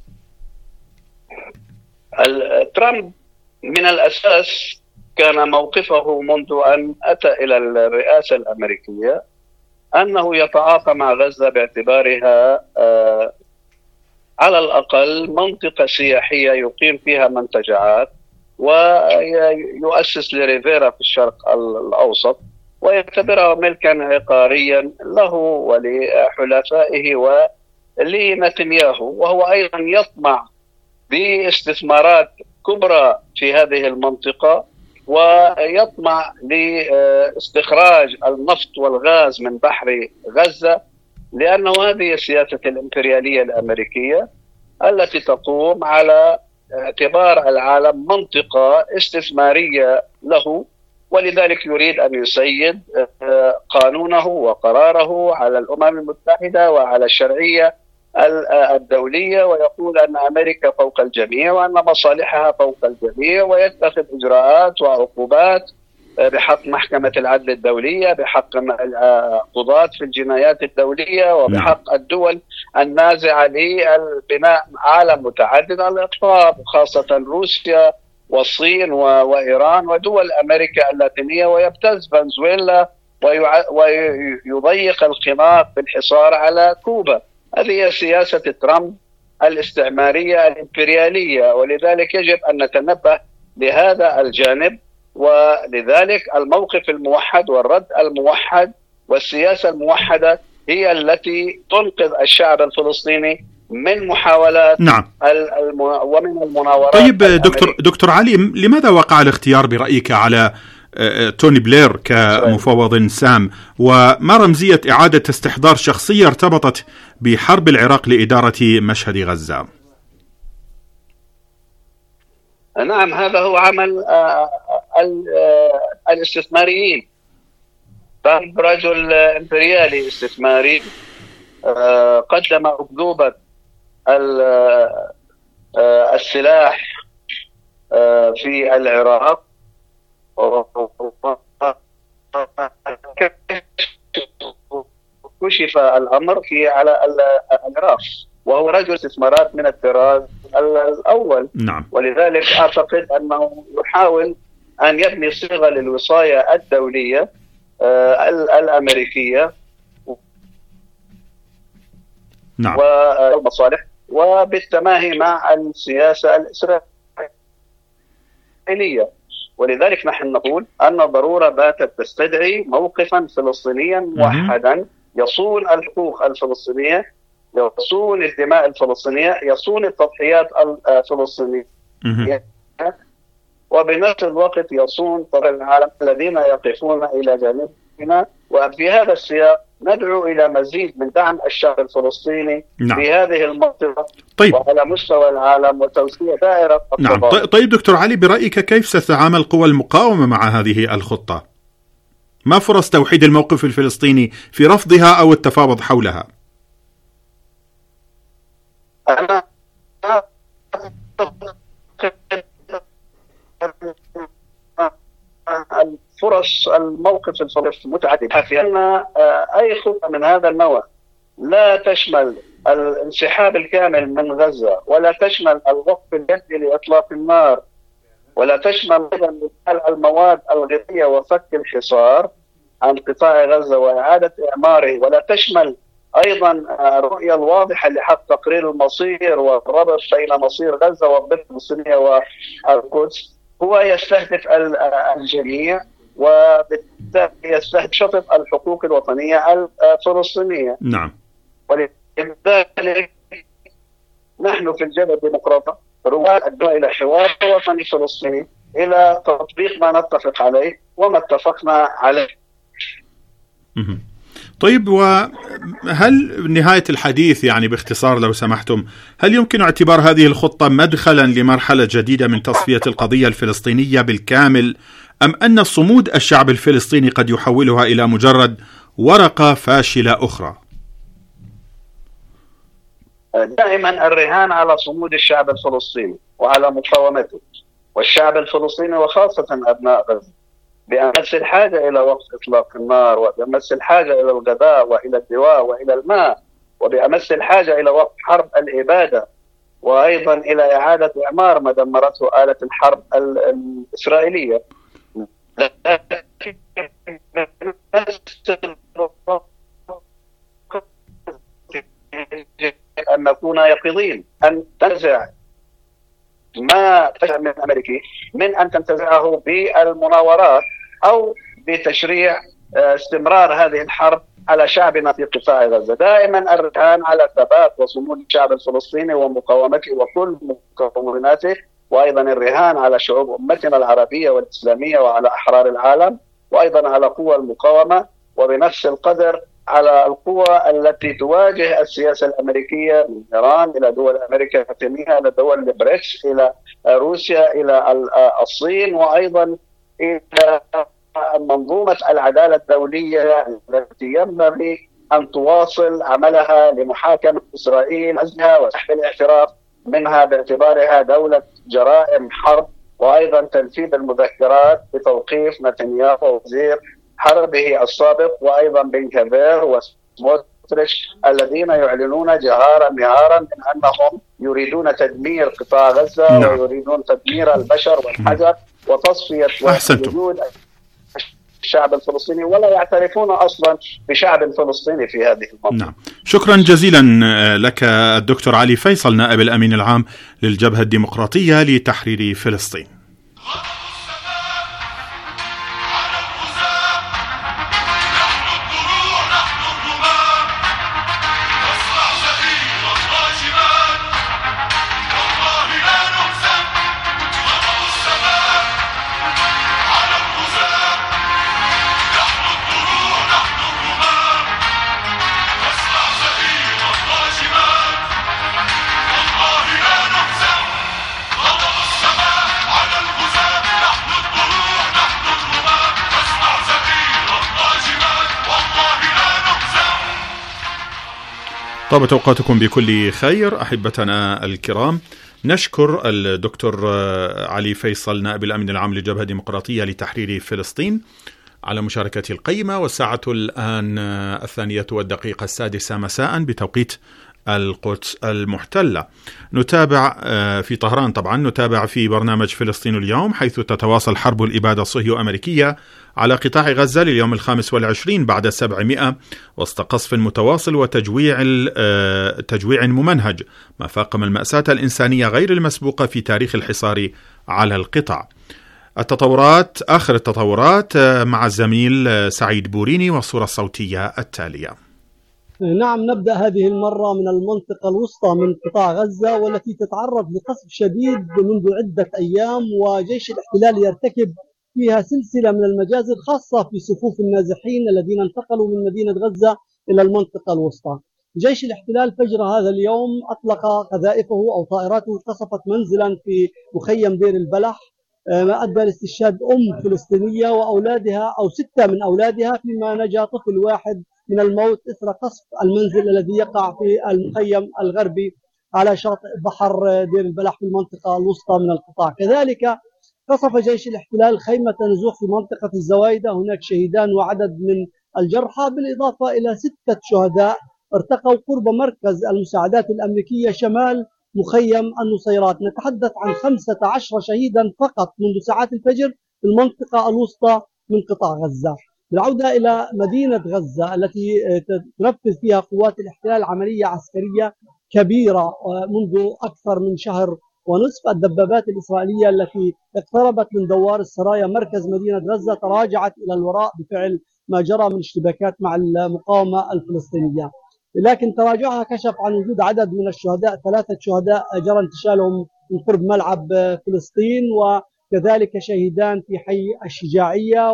ترامب من الأساس كان موقفه منذ أن أتى إلى الرئاسة الأمريكية أنه يتعاطى مع غزة باعتبارها على الأقل منطقة سياحية يقيم فيها منتجعات ويؤسس لريفيرا في الشرق الأوسط، ويعتبرها ملكا عقاريا له ولحلفائه ولنتنياهو، وهو أيضا يطمع باستثمارات كبرى في هذه المنطقة، ويطمع لاستخراج النفط والغاز من بحر غزة، لأنه هذه السياسة الإمبريالية الأمريكية التي تقوم على اعتبار العالم منطقة استثمارية له، ولذلك يريد أن يسيد قانونه وقراره على الأمم المتحدة وعلى الشرعية الدولية، ويقول أن أمريكا فوق الجميع وأن مصالحها فوق الجميع، ويتخذ إجراءات وعقوبات بحق محكمة العدل الدولية، بحق قضاة في الجنايات الدولية، وبحق الدول النازعة للبناء عالم متعدد الأقطاب، خاصة روسيا والصين وإيران ودول أمريكا اللاتينية، ويبتز فنزويلا ويضيق الخناق بالحصار على كوبا. هذه سياسة ترامب الاستعمارية الإمبريالية، ولذلك يجب أن نتنبه لهذا الجانب، ولذلك الموقف الموحد والرد الموحد والسياسة الموحدة هي التي تنقذ الشعب الفلسطيني من محاولات نعم. الم... ومن المناورات. طيب دكتور دكتور علي، لماذا وقع الاختيار برأيك على توني بلير كمفوض سام، وما رمزية إعادة استحضار شخصية ارتبطت بحرب العراق لإدارة مشهد غزة؟ نعم، هذا هو عمل الاستثماريين. ترامب رجل إمبريالي استثماري قدم أكذوبة السلاح في العراق، كشف الأمر في على العراق، وهو رجل استثمارات من الطراز الأول. نعم. ولذلك أعتقد أنه يحاول أن يبني صيغة للوصاية الدولية الأمريكية نعم. والمصالح وبالتماهي مع السياسة الإسرائيلية. ولذلك نحن نقول أن الضرورة باتت تستدعي موقفا فلسطينيا موحدا يصون الحقوق الفلسطينية، يصون الدماء الفلسطينية، يصون التضحيات الفلسطينية، وبنفس الوقت يصون طرف العالم الذين يقفون إلى جانبنا. وفي هذا السياق ندعو إلى مزيد من دعم الشعب الفلسطيني نعم. في هذه المنطقة طيب. وعلى مستوى العالم وتوسيع دائرة نعم. طيب دكتور علي، برأيك كيف ستتعامل قوى المقاومة مع هذه الخطة؟ ما فرص توحيد الموقف الفلسطيني في رفضها أو التفاوض حولها؟ أنا الفرص الموقف الفلسطيني متعددة، في أن أي خطة من هذا النوع لا تشمل الانسحاب الكامل من غزة، ولا تشمل الوقف اليدي لإطلاق النار، ولا تشمل أيضا المواد الغذائية وفك الحصار عن قطاع غزة وإعادة إعماره، ولا تشمل أيضا الرؤية الواضحة لحق تقرير المصير والربط بين مصير غزة والضفة الفلسطينية والقدس، هو يستهدف الجميع وبالتالي يستهدف شطط الحقوق الوطنية الفلسطينية. نعم. ولذلك نحن في الجبهة الديمقراطية رواد الدعوة إلى حوار وطني فلسطيني، إلى تطبيق ما نتفق عليه وما اتفقنا عليه. طيب، وهل نهاية الحديث يعني باختصار لو سمحتم، هل يمكن اعتبار هذه الخطة مدخلا لمرحلة جديدة من تصفية القضية الفلسطينية بالكامل، أم أن صمود الشعب الفلسطيني قد يحولها إلى مجرد ورقة فاشلة أخرى؟ دائما الرهان على صمود الشعب الفلسطيني وعلى مقاومته، والشعب الفلسطيني وخاصة أبناء غزة بأمس الحاجة إلى وقف إطلاق النار، وبأمس الحاجة إلى الغذاء وإلى الدواء وإلى الماء، وبأمس الحاجة إلى وقف حرب الإبادة، وأيضا إلى إعادة إعمار ما دمرته آلة الحرب الإسرائيلية. أن نكون يقظين، أن تنزع ما تشعر من الأمريكي من أن تنتزعه بالمناورات أو بتشريع استمرار هذه الحرب على شعبنا في قطاع غزة. دائما الرهان على ثبات وصمود الشعب الفلسطيني ومقاومته وكل مكوناته، وأيضا الرهان على شعوب أمتنا العربية والإسلامية وعلى أحرار العالم، وأيضا على قوى المقاومة، وبنفس القدر على القوى التي تواجه السياسة الأمريكية من إيران إلى دول أمريكا اللاتينية إلى دول البريكس إلى روسيا إلى الصين، وأيضا إلى منظومة العدالة الدولية التي ينبغي أن تواصل عملها لمحاكمة إسرائيل عزلها وسحب الاعتراف منها باعتبارها دولة جرائم حرب، وأيضا تنفيذ المذكرات بتوقيف نتنياهو وزير حربه السابق، وأيضا بن كفير وسموتريتش الذين يعلنون جهارا نهارا من أنهم يريدون تدمير قطاع غزة نعم. ويريدون تدمير البشر والحجر وتصفية وجود الشعب الفلسطيني، ولا يعترفون أصلا بشعب فلسطيني في هذه المنطقة. نعم. شكرا جزيلا لك الدكتور علي فيصل، نائب الأمين العام للجبهة الديمقراطية لتحرير فلسطين. طابت أوقاتكم بكل خير أحبتنا الكرام. نشكر الدكتور علي فيصل نائب الأمين العام للجبهة الديمقراطية لتحرير فلسطين على مشاركته القيمة. والساعة الآن الثانية والدقيقة السادسة مساء بتوقيت القدس المحتلة. نتابع في طهران طبعا نتابع في برنامج فلسطين اليوم، حيث تتواصل حرب الإبادة الصهيو-أمريكية على قطاع غزة لليوم الخامس والعشرين بعد السبعمائة وسط قصف متواصل وتجويع تجويع ممنهج، ما فاقم المأساة الإنسانية غير المسبوقة في تاريخ الحصار على القطاع. التطورات آخر التطورات مع الزميل سعيد بوريني والصورة الصوتية التالية. نعم، نبدأ هذه المرة من المنطقة الوسطى من قطاع غزة، والتي تتعرض لقصف شديد منذ عدة أيام، وجيش الاحتلال يرتكب فيها سلسلة من المجازر خاصة في صفوف النازحين الذين انتقلوا من مدينة غزة إلى المنطقة الوسطى. جيش الاحتلال فجر هذا اليوم أطلق قذائفه أو طائراته، قصفت منزلا في مخيم دير البلح، ما أدى لاستشهاد أم فلسطينية وأولادها أو ستة من أولادها، فيما نجا طفل واحد من الموت إثر قصف المنزل الذي يقع في المخيم الغربي على شاطئ بحر دير البلح في المنطقة الوسطى من القطاع. كذلك قصف جيش الاحتلال خيمة نزوح في منطقة الزوايدة، هناك شهيدان وعدد من الجرحى، بالإضافة إلى ستة شهداء ارتقوا قرب مركز المساعدات الأمريكية شمال مخيم النصيرات. نتحدث عن خمسة عشر شهيدا فقط منذ ساعات الفجر في المنطقة الوسطى من قطاع غزة. بالعودة إلى مدينة غزة التي تنفذ فيها قوات الاحتلال عملية عسكرية كبيرة منذ أكثر من شهر ونصف، الدبابات الإسرائيلية التي اقتربت من دوار السرايا مركز مدينة غزة تراجعت إلى الوراء بفعل ما جرى من اشتباكات مع المقاومة الفلسطينية، لكن تراجعها كشف عن وجود عدد من الشهداء، ثلاثة شهداء جرى انتشالهم من قرب ملعب فلسطين، وكذلك شهيدان في حي الشجاعية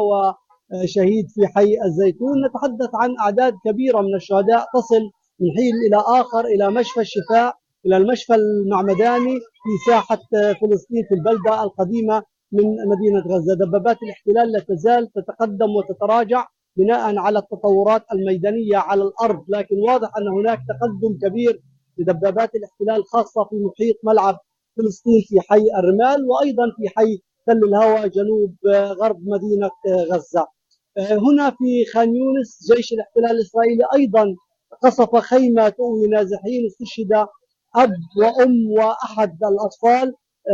وشهيد في حي الزيتون. نتحدث عن أعداد كبيرة من الشهداء تصل من حين إلى آخر إلى مشفى الشفاء، إلى المشفى المعمداني في ساحة فلسطين في البلدة القديمة من مدينة غزة. دبابات الاحتلال لا تزال تتقدم وتتراجع بناء على التطورات الميدانية على الأرض، لكن واضح أن هناك تقدم كبير لدبابات الاحتلال خاصة في محيط ملعب فلسطين في حي الرمال، وأيضا في حي تل الهوى جنوب غرب مدينة غزة. هنا في خان يونس جيش الاحتلال الإسرائيلي أيضا قصف خيمة تؤوي نازحين، استشهد أب وأم وأحد الأطفال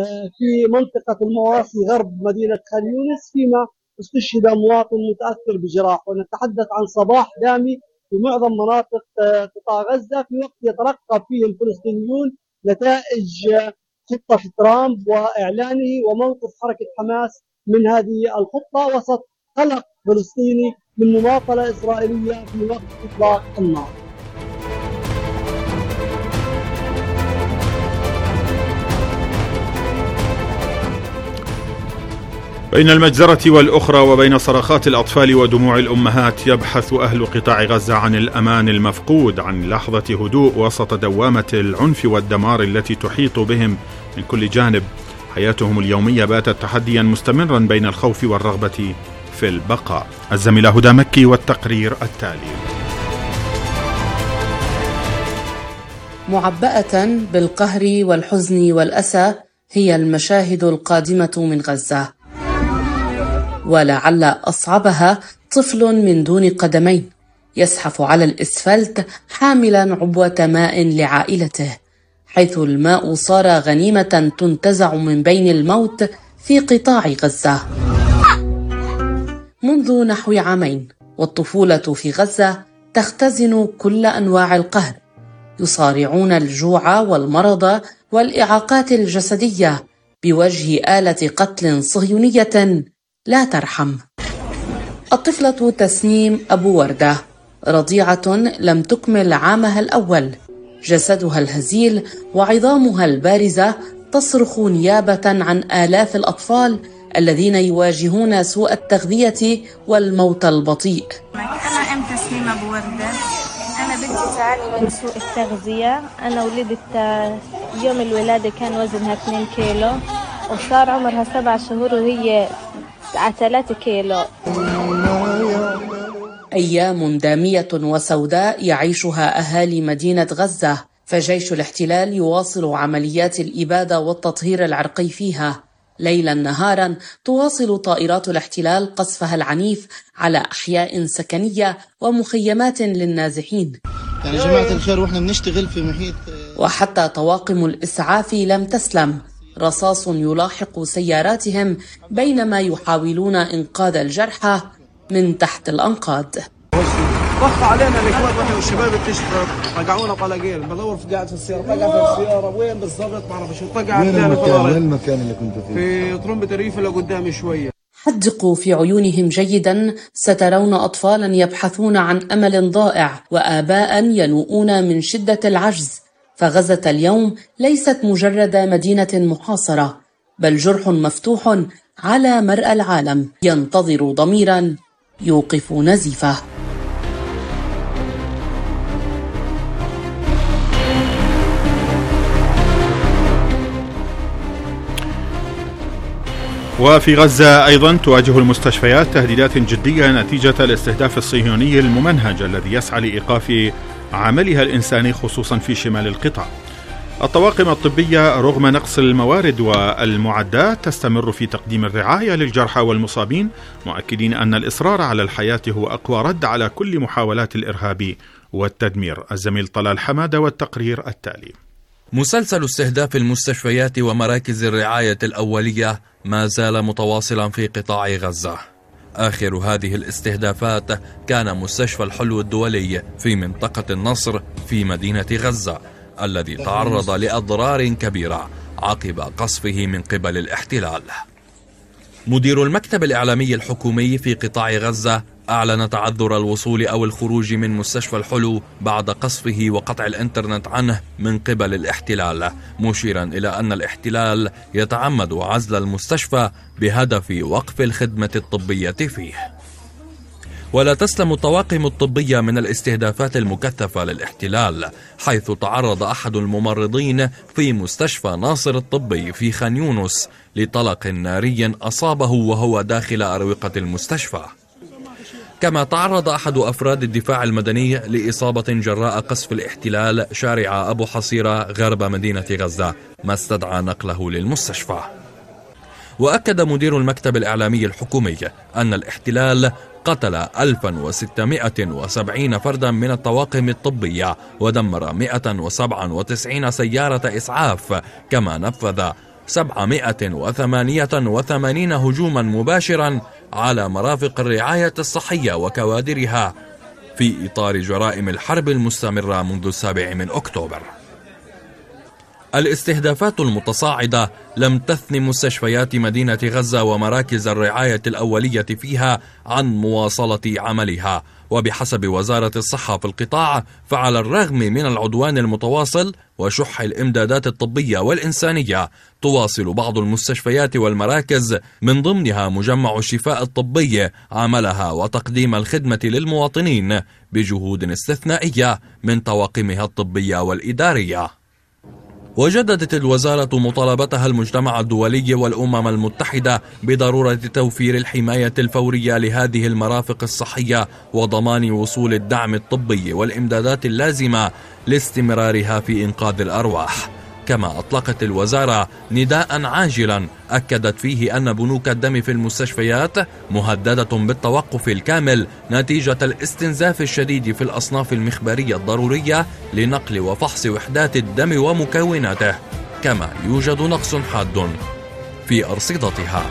في منطقة المواصي غرب مدينة خان يونس، فيما استشهد مواطن متأثر بجراح. ونتحدث عن صباح دامي في معظم مناطق قطاع غزة في وقت يترقب فيه الفلسطينيون نتائج خطة ترامب وإعلانه وموقف حركة حماس من هذه الخطة، وسط قلق فلسطيني من مماطلة إسرائيلية في وقت إطلاق النار. بين المجزرة والأخرى وبين صرخات الأطفال ودموع الأمهات يبحث أهل قطاع غزة عن الأمان المفقود، عن لحظة هدوء وسط دوامة العنف والدمار التي تحيط بهم من كل جانب. حياتهم اليومية باتت تحديا مستمرا بين الخوف والرغبة في البقاء. الزميلة هدى مكي والتقرير التالي. معبأة بالقهر والحزن والأسى هي المشاهد القادمة من غزة، ولعل أصعبها طفل من دون قدمين يزحف على الإسفلت حاملا عبوة ماء لعائلته، حيث الماء صار غنيمة تنتزع من بين الموت في قطاع غزة منذ نحو عامين. والطفولة في غزة تختزن كل أنواع القهر، يصارعون الجوع والمرض والإعاقات الجسدية بوجه آلة قتل صهيونية لا ترحم. الطفلة تسنيم أبو وردة رضيعة لم تكمل عامها الأول، جسدها الهزيل وعظامها البارزة تصرخ نيابة عن آلاف الأطفال الذين يواجهون سوء التغذية والموت البطيء. أنا أم تسنيم أبو وردة، أنا بنتي تعاني من سوء التغذية. أنا ولدت يوم الولادة كان وزنها اثنين كيلو، وصار عمرها سبع شهور وهي على ثلاثة كيلو. أيام دامية وسوداء يعيشها أهالي مدينة غزة، فجيش الاحتلال يواصل عمليات الإبادة والتطهير العرقي فيها. ليلا نهارا تواصل طائرات الاحتلال قصفها العنيف على أحياء سكنية ومخيمات للنازحين. يعني جماعة الخير وإحنا بنشتغل في محيط. وحتى طواقم الإسعاف لم تسلم، رصاص يلاحق سياراتهم بينما يحاولون إنقاذ الجرحى من تحت الأنقاض. ضغط علينا الإخوات واحنا والشباب بتشتغل، رجعونا طلاقين، بدور في قاعد في السيارة، طقع في السيارة وين بالضبط ما بعرفش، طقع وين المكان؟ وين المكان اللي كنتوا فيه؟ في طرمبة الريف اللي قدامي شوية. حدقوا في عيونهم جيدا، سترون أطفالا يبحثون عن أمل ضائع وآباء ينوؤون من شدة العجز، فغزة اليوم ليست مجرد مدينة محاصرة، بل جرح مفتوح على مرأى العالم ينتظر ضميرا يوقف نزيفه. وفي غزة أيضا تواجه المستشفيات تهديدات جدية نتيجة الاستهداف الصهيوني الممنهج الذي يسعى لإيقاف عملها الإنساني خصوصا في شمال القطاع. الطواقم الطبية رغم نقص الموارد والمعدات تستمر في تقديم الرعاية للجرحى والمصابين، مؤكدين أن الإصرار على الحياة هو أقوى رد على كل محاولات الإرهاب والتدمير. الزميل طلال حمادة والتقرير التالي. مسلسل استهداف المستشفيات ومراكز الرعاية الأولية ما زال متواصلا في قطاع غزة. آخر هذه الاستهدافات كان مستشفى الحلو الدولي في منطقة النصر في مدينة غزة، الذي تعرض لأضرار كبيرة عقب قصفه من قبل الاحتلال. مدير المكتب الإعلامي الحكومي في قطاع غزة أعلن تعذر الوصول أو الخروج من مستشفى الحلو بعد قصفه وقطع الإنترنت عنه من قبل الاحتلال، مشيرا إلى أن الاحتلال يتعمد عزل المستشفى بهدف وقف الخدمة الطبية فيه. ولا تسلم الطواقم الطبية من الاستهدافات المكثفة للاحتلال، حيث تعرض أحد الممرضين في مستشفى ناصر الطبي في خان يونس لطلق ناري أصابه وهو داخل أروقة المستشفى. كما تعرض أحد أفراد الدفاع المدني لإصابة جراء قصف الاحتلال شارع أبو حصيرة غرب مدينة غزة، ما استدعى نقله للمستشفى. وأكد مدير المكتب الإعلامي الحكومي أن الاحتلال قتل ألف وستمائة وسبعين فردا من الطواقم الطبية ودمر مائة وسبعة وتسعين سيارة إسعاف، كما نفذ سبعمائة وثمانية وثمانين هجوما مباشرا على مرافق الرعاية الصحية وكوادرها في إطار جرائم الحرب المستمرة منذ السابع من أكتوبر. الاستهدافات المتصاعدة لم تثن مستشفيات مدينة غزة ومراكز الرعاية الأولية فيها عن مواصلة عملها، وبحسب وزارة الصحة في القطاع فعلى الرغم من العدوان المتواصل وشح الإمدادات الطبية والإنسانية، تواصل بعض المستشفيات والمراكز من ضمنها مجمع الشفاء الطبي عملها وتقديم الخدمة للمواطنين بجهود استثنائية من طواقمها الطبية والإدارية. وجددت الوزارة مطالبتها المجتمع الدولي والأمم المتحدة بضرورة توفير الحماية الفورية لهذه المرافق الصحية وضمان وصول الدعم الطبي والإمدادات اللازمة لاستمرارها في إنقاذ الأرواح. كما أطلقت الوزارة نداء عاجلا أكدت فيه أن بنوك الدم في المستشفيات مهددة بالتوقف الكامل نتيجة الاستنزاف الشديد في الأصناف المخبرية الضرورية لنقل وفحص وحدات الدم ومكوناته، كما يوجد نقص حاد في أرصدتها.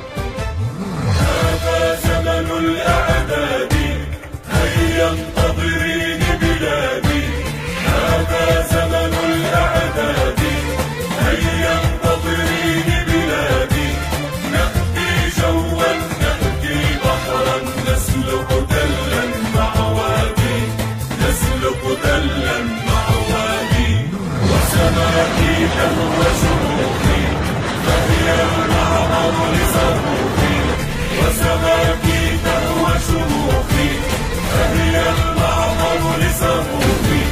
هذا زمن الأعداد، هيا انتظريني بلادي. هذا زمن الأعداد، هيا انتظريني بلادي. نأتي جوا نأتي بحرا، نسلك دلا مع وادي، نسلك دلا مع وادي. وسماكيك وشموخي فهي المعمر لصاروخي. وسماكيك وشموخي فهي المعمر لصاروخي.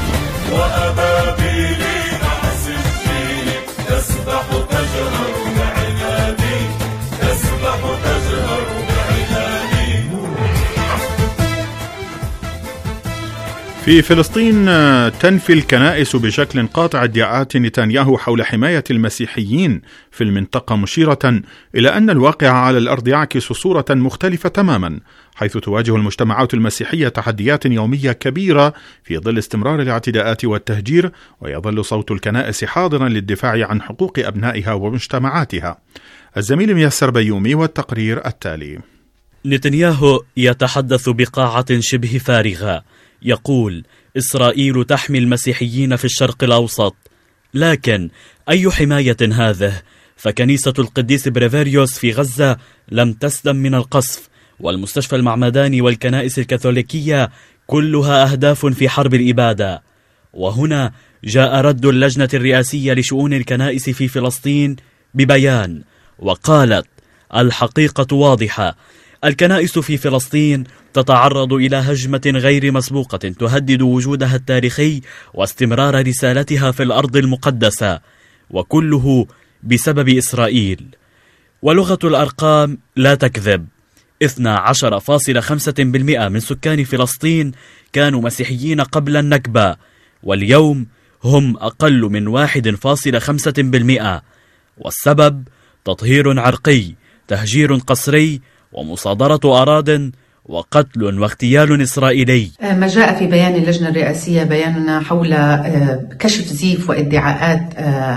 وأبابيلي مع سجيني تسبح تجهر بعنادي، تسبح تجهر بعنادي. في فلسطين تنفي الكنائس بشكل قاطع ادعاءات نتنياهو حول حماية المسيحيين في المنطقة، مشيرة إلى أن الواقع على الأرض يعكس صورة مختلفة تماما، حيث تواجه المجتمعات المسيحية تحديات يومية كبيرة في ظل استمرار الاعتداءات والتهجير، ويظل صوت الكنائس حاضرا للدفاع عن حقوق أبنائها ومجتمعاتها. الزميل ميسر بيومي والتقرير التالي. نتنياهو يتحدث بقاعة شبه فارغة، يقول: إسرائيل تحمي المسيحيين في الشرق الأوسط، لكن أي حماية هذه؟ فكنيسة القديس بريفيريوس في غزة لم تسلم من القصف، والمستشفى المعمداني والكنائس الكاثوليكية كلها أهداف في حرب الإبادة. وهنا جاء رد اللجنة الرئاسية لشؤون الكنائس في فلسطين ببيان، وقالت: الحقيقة واضحة، الكنائس في فلسطين تتعرض إلى هجمة غير مسبوقة تهدد وجودها التاريخي واستمرار رسالتها في الأرض المقدسة، وكله بسبب إسرائيل. ولغة الأرقام لا تكذب، اثني عشر فاصلة خمسة بالمئة من سكان فلسطين كانوا مسيحيين قبل النكبة، واليوم هم أقل من واحد فاصلة خمسة بالمئة، والسبب تطهير عرقي، تهجير قسري، ومصادرة أراضٍ، وقتل واغتيال إسرائيلي. ما جاء في بيان اللجنة الرئاسية بياننا حول كشف زيف وادعاءات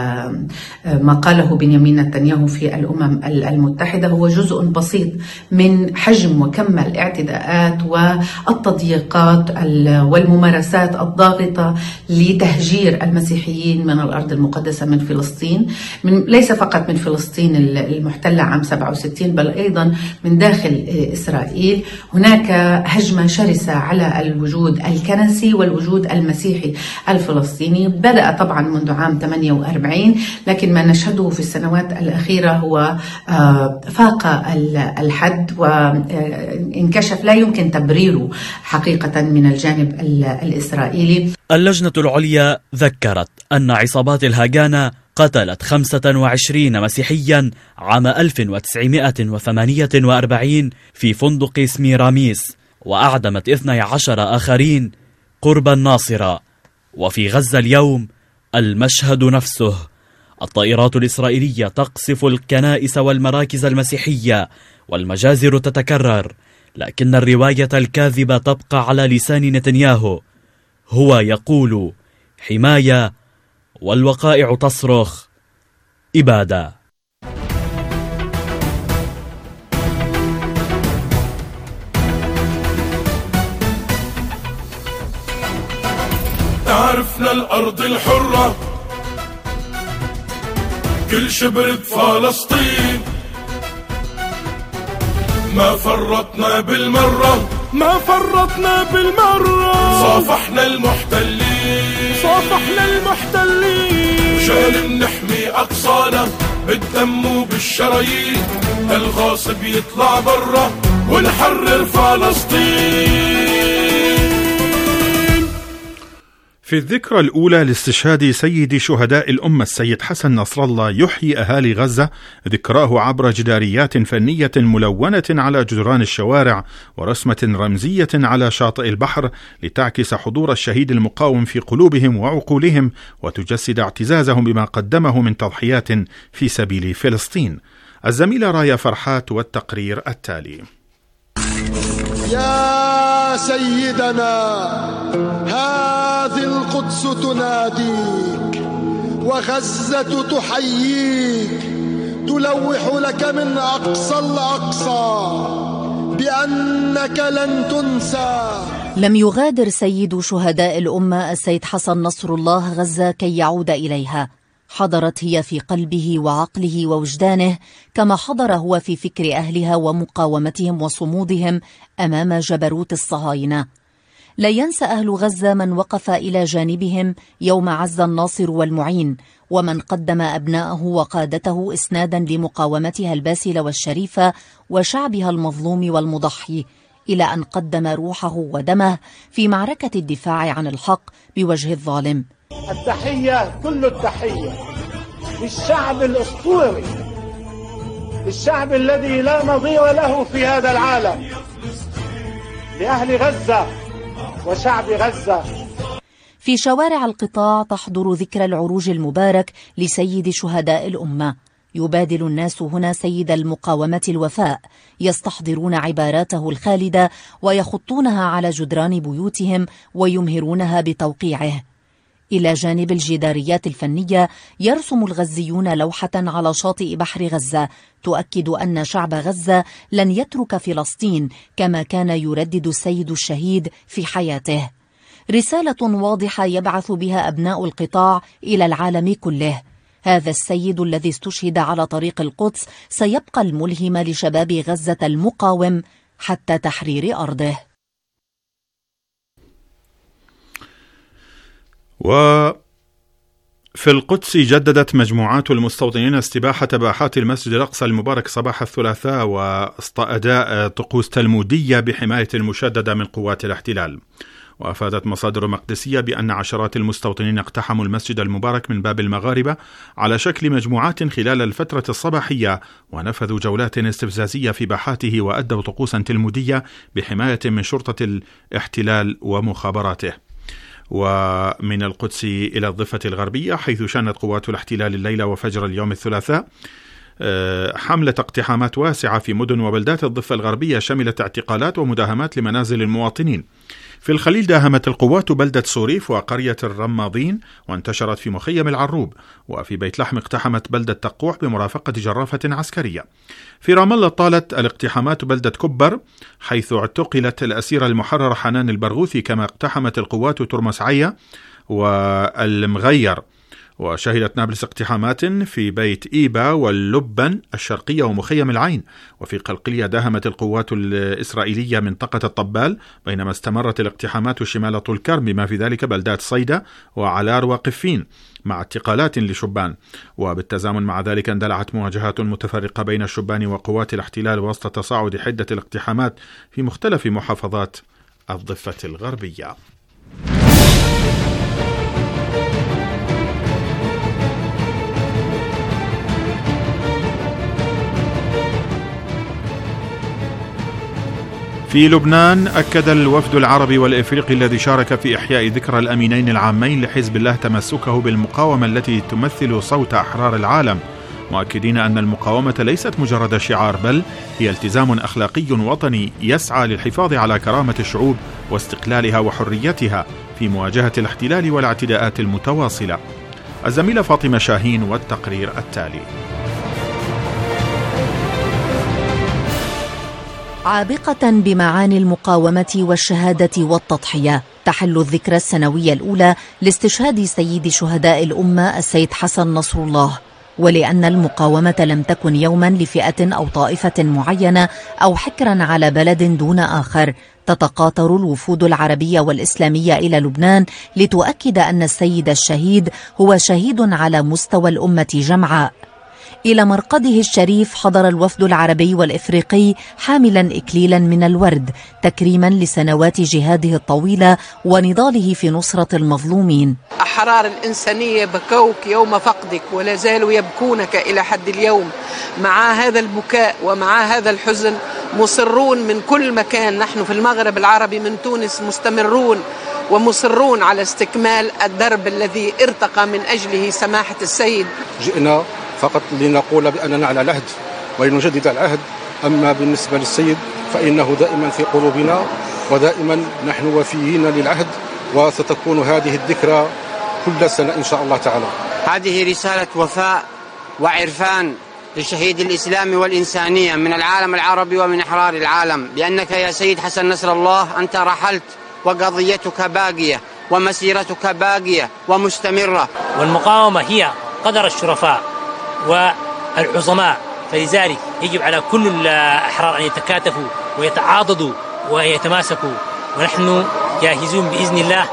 ما قاله بنيامين نتنياهو في الأمم المتحدة هو جزء بسيط من حجم وكم الاعتداءات والتضييقات والممارسات الضاغطة لتهجير المسيحيين من الأرض المقدسة من فلسطين، من ليس فقط من فلسطين المحتلة عام سبعة وستين بل أيضا من داخل إسرائيل. هناك هجمة شرسة على الوجود الكنسي والوجود المسيحي الفلسطيني، بدأ طبعا منذ عام ثمانية وأربعين، لكن ما نشهده في السنوات الأخيرة هو فاق الحد وانكشف لا يمكن تبريره حقيقة من الجانب الإسرائيلي. اللجنة العليا ذكرت أن عصابات الهاجانا قتلت خمسة وعشرين مسيحيا عام ألف وتسعمائة وثمانية وأربعين في فندق سميراميس، وأعدمت اثني عشر آخرين قرب الناصرة. وفي غزة اليوم المشهد نفسه، الطائرات الإسرائيلية تقصف الكنائس والمراكز المسيحية، والمجازر تتكرر، لكن الرواية الكاذبة تبقى على لسان نتنياهو. هو يقول حماية، والوقائع تصرخ إبادة. عرفنا الأرض الحرة كل شبر بفلسطين، ما فرطنا بالمرة ما فرطنا بالمرة، صافحنا المحتلين صافحنا المحتلين، وشان نحمي أقصانا بالدم وبالشرايين، الغاصب يطلع برا ونحرر فلسطين. في الذكرى الأولى لاستشهاد سيد شهداء الأمة السيد حسن نصر الله، يحيي أهالي غزة ذكراه عبر جداريات فنية ملونة على جدران الشوارع ورسمة رمزية على شاطئ البحر، لتعكس حضور الشهيد المقاوم في قلوبهم وعقولهم، وتجسد اعتزازهم بما قدمه من تضحيات في سبيل فلسطين. الزميلة رايا فرحات والتقرير التالي. يا سيدنا هذه القدس تناديك، وغزة تحييك، تلوح لك من أقصى الأقصى بأنك لن تنسى. لم يغادر سيد شهداء الأمة السيد حسن نصر الله غزة كي يعود إليها، حضرت هي في قلبه وعقله ووجدانه، كما حضر هو في فكر أهلها ومقاومتهم وصمودهم أمام جبروت الصهاينة. لا ينسى أهل غزة من وقف إلى جانبهم يوم عز الناصر والمعين، ومن قدم أبناءه وقادته إسنادا لمقاومتها الباسلة والشريفة وشعبها المظلوم والمضحي، إلى أن قدم روحه ودمه في معركة الدفاع عن الحق بوجه الظالم. التحية كل التحية للشعب الأسطوري، للشعب الذي لا نظير له في هذا العالم، لأهل غزة وشعب غزة في شوارع القطاع تحضر ذكرى العروج المبارك لسيد شهداء الأمة. يبادل الناس هنا سيد المقاومة الوفاء، يستحضرون عباراته الخالدة ويخطونها على جدران بيوتهم ويمهرونها بتوقيعه. إلى جانب الجداريات الفنية يرسم الغزيون لوحة على شاطئ بحر غزة تؤكد أن شعب غزة لن يترك فلسطين، كما كان يردد السيد الشهيد في حياته. رسالة واضحة يبعث بها أبناء القطاع إلى العالم كله. هذا السيد الذي استشهد على طريق القدس سيبقى الملهم لشباب غزة المقاوم حتى تحرير أرضه. وفي القدس جددت مجموعات المستوطنين استباحة باحات المسجد الأقصى المبارك صباح الثلاثاء وسط أداء طقوس تلمودية بحماية المشددة من قوات الاحتلال. وأفادت مصادر مقدسية بأن عشرات المستوطنين اقتحموا المسجد المبارك من باب المغاربة على شكل مجموعات خلال الفترة الصباحية، ونفذوا جولات استفزازية في باحاته وأدوا طقوسا تلمودية بحماية من شرطة الاحتلال ومخابراته. ومن القدس إلى الضفة الغربية، حيث شنت قوات الاحتلال الليلة وفجر اليوم الثلاثاء حملة اقتحامات واسعة في مدن وبلدات الضفة الغربية شملت اعتقالات ومداهمات لمنازل المواطنين. في الخليل داهمت القوات بلدة صوريف وقرية الرماضين وانتشرت في مخيم العروب. وفي بيت لحم اقتحمت بلدة تقوح بمرافقة جرافة عسكرية. في رام الله طالت الاقتحامات بلدة كبر حيث اعتقلت الأسيرة المحررة حنان البرغوثي، كما اقتحمت القوات ترمس عيا والمغير. وشهدت نابلس اقتحامات في بيت إيبا واللبن الشرقية ومخيم العين. وفي قلقلية داهمت القوات الإسرائيلية منطقة الطبال، بينما استمرت الاقتحامات شمال طول كرم بما في ذلك بلدات صيدا وعلار وقفين مع اعتقالات لشبان. وبالتزامن مع ذلك اندلعت مواجهات متفرقة بين الشبان وقوات الاحتلال وسط تصاعد حدة الاقتحامات في مختلف محافظات الضفة الغربية. في لبنان أكد الوفد العربي والإفريقي الذي شارك في إحياء ذكرى الأمينين العامين لحزب الله تمسكه بالمقاومة التي تمثل صوت أحرار العالم، مؤكدين أن المقاومة ليست مجرد شعار، بل هي التزام أخلاقي وطني يسعى للحفاظ على كرامة الشعوب واستقلالها وحريتها في مواجهة الاحتلال والاعتداءات المتواصلة. الزميلة فاطمة شاهين والتقرير التالي. عابقة بمعاني المقاومة والشهادة والتضحية، تحل الذكرى السنوية الأولى لاستشهاد سيد شهداء الأمة السيد حسن نصر الله. ولأن المقاومة لم تكن يوما لفئة أو طائفة معينة أو حكرا على بلد دون آخر، تتقاطر الوفود العربية والإسلامية إلى لبنان لتؤكد أن السيد الشهيد هو شهيد على مستوى الأمة جمعاء. إلى مرقده الشريف حضر الوفد العربي والإفريقي حاملا إكليلا من الورد تكريما لسنوات جهاده الطويلة ونضاله في نصرة المظلومين. أحرار الإنسانية بكوك يوم فقدك ولا زالوا يبكونك إلى حد اليوم. مع هذا البكاء ومع هذا الحزن مصرون من كل مكان، نحن في المغرب العربي من تونس مستمرون ومصرون على استكمال الدرب الذي ارتقى من أجله سماحة السيد. جئنا فقط لنقول بأننا على العهد ولنجدد العهد، أما بالنسبة للسيد فإنه دائما في قلوبنا ودائما نحن وفيين للعهد، وستكون هذه الذكرى كل سنة إن شاء الله تعالى. هذه رسالة وفاء وعرفان لشهيد الإسلام والإنسانية من العالم العربي ومن أحرار العالم، لأنك يا سيد حسن نصر الله أنت رحلت وقضيتك باقية ومسيرتك باقية ومستمرة. والمقاومة هي قدر الشرفاء والعظماء، فلذلك يجب على كل الأحرار أن يتكاتفوا ويتعاضدوا ويتماسكوا، ونحن جاهزون بإذن الله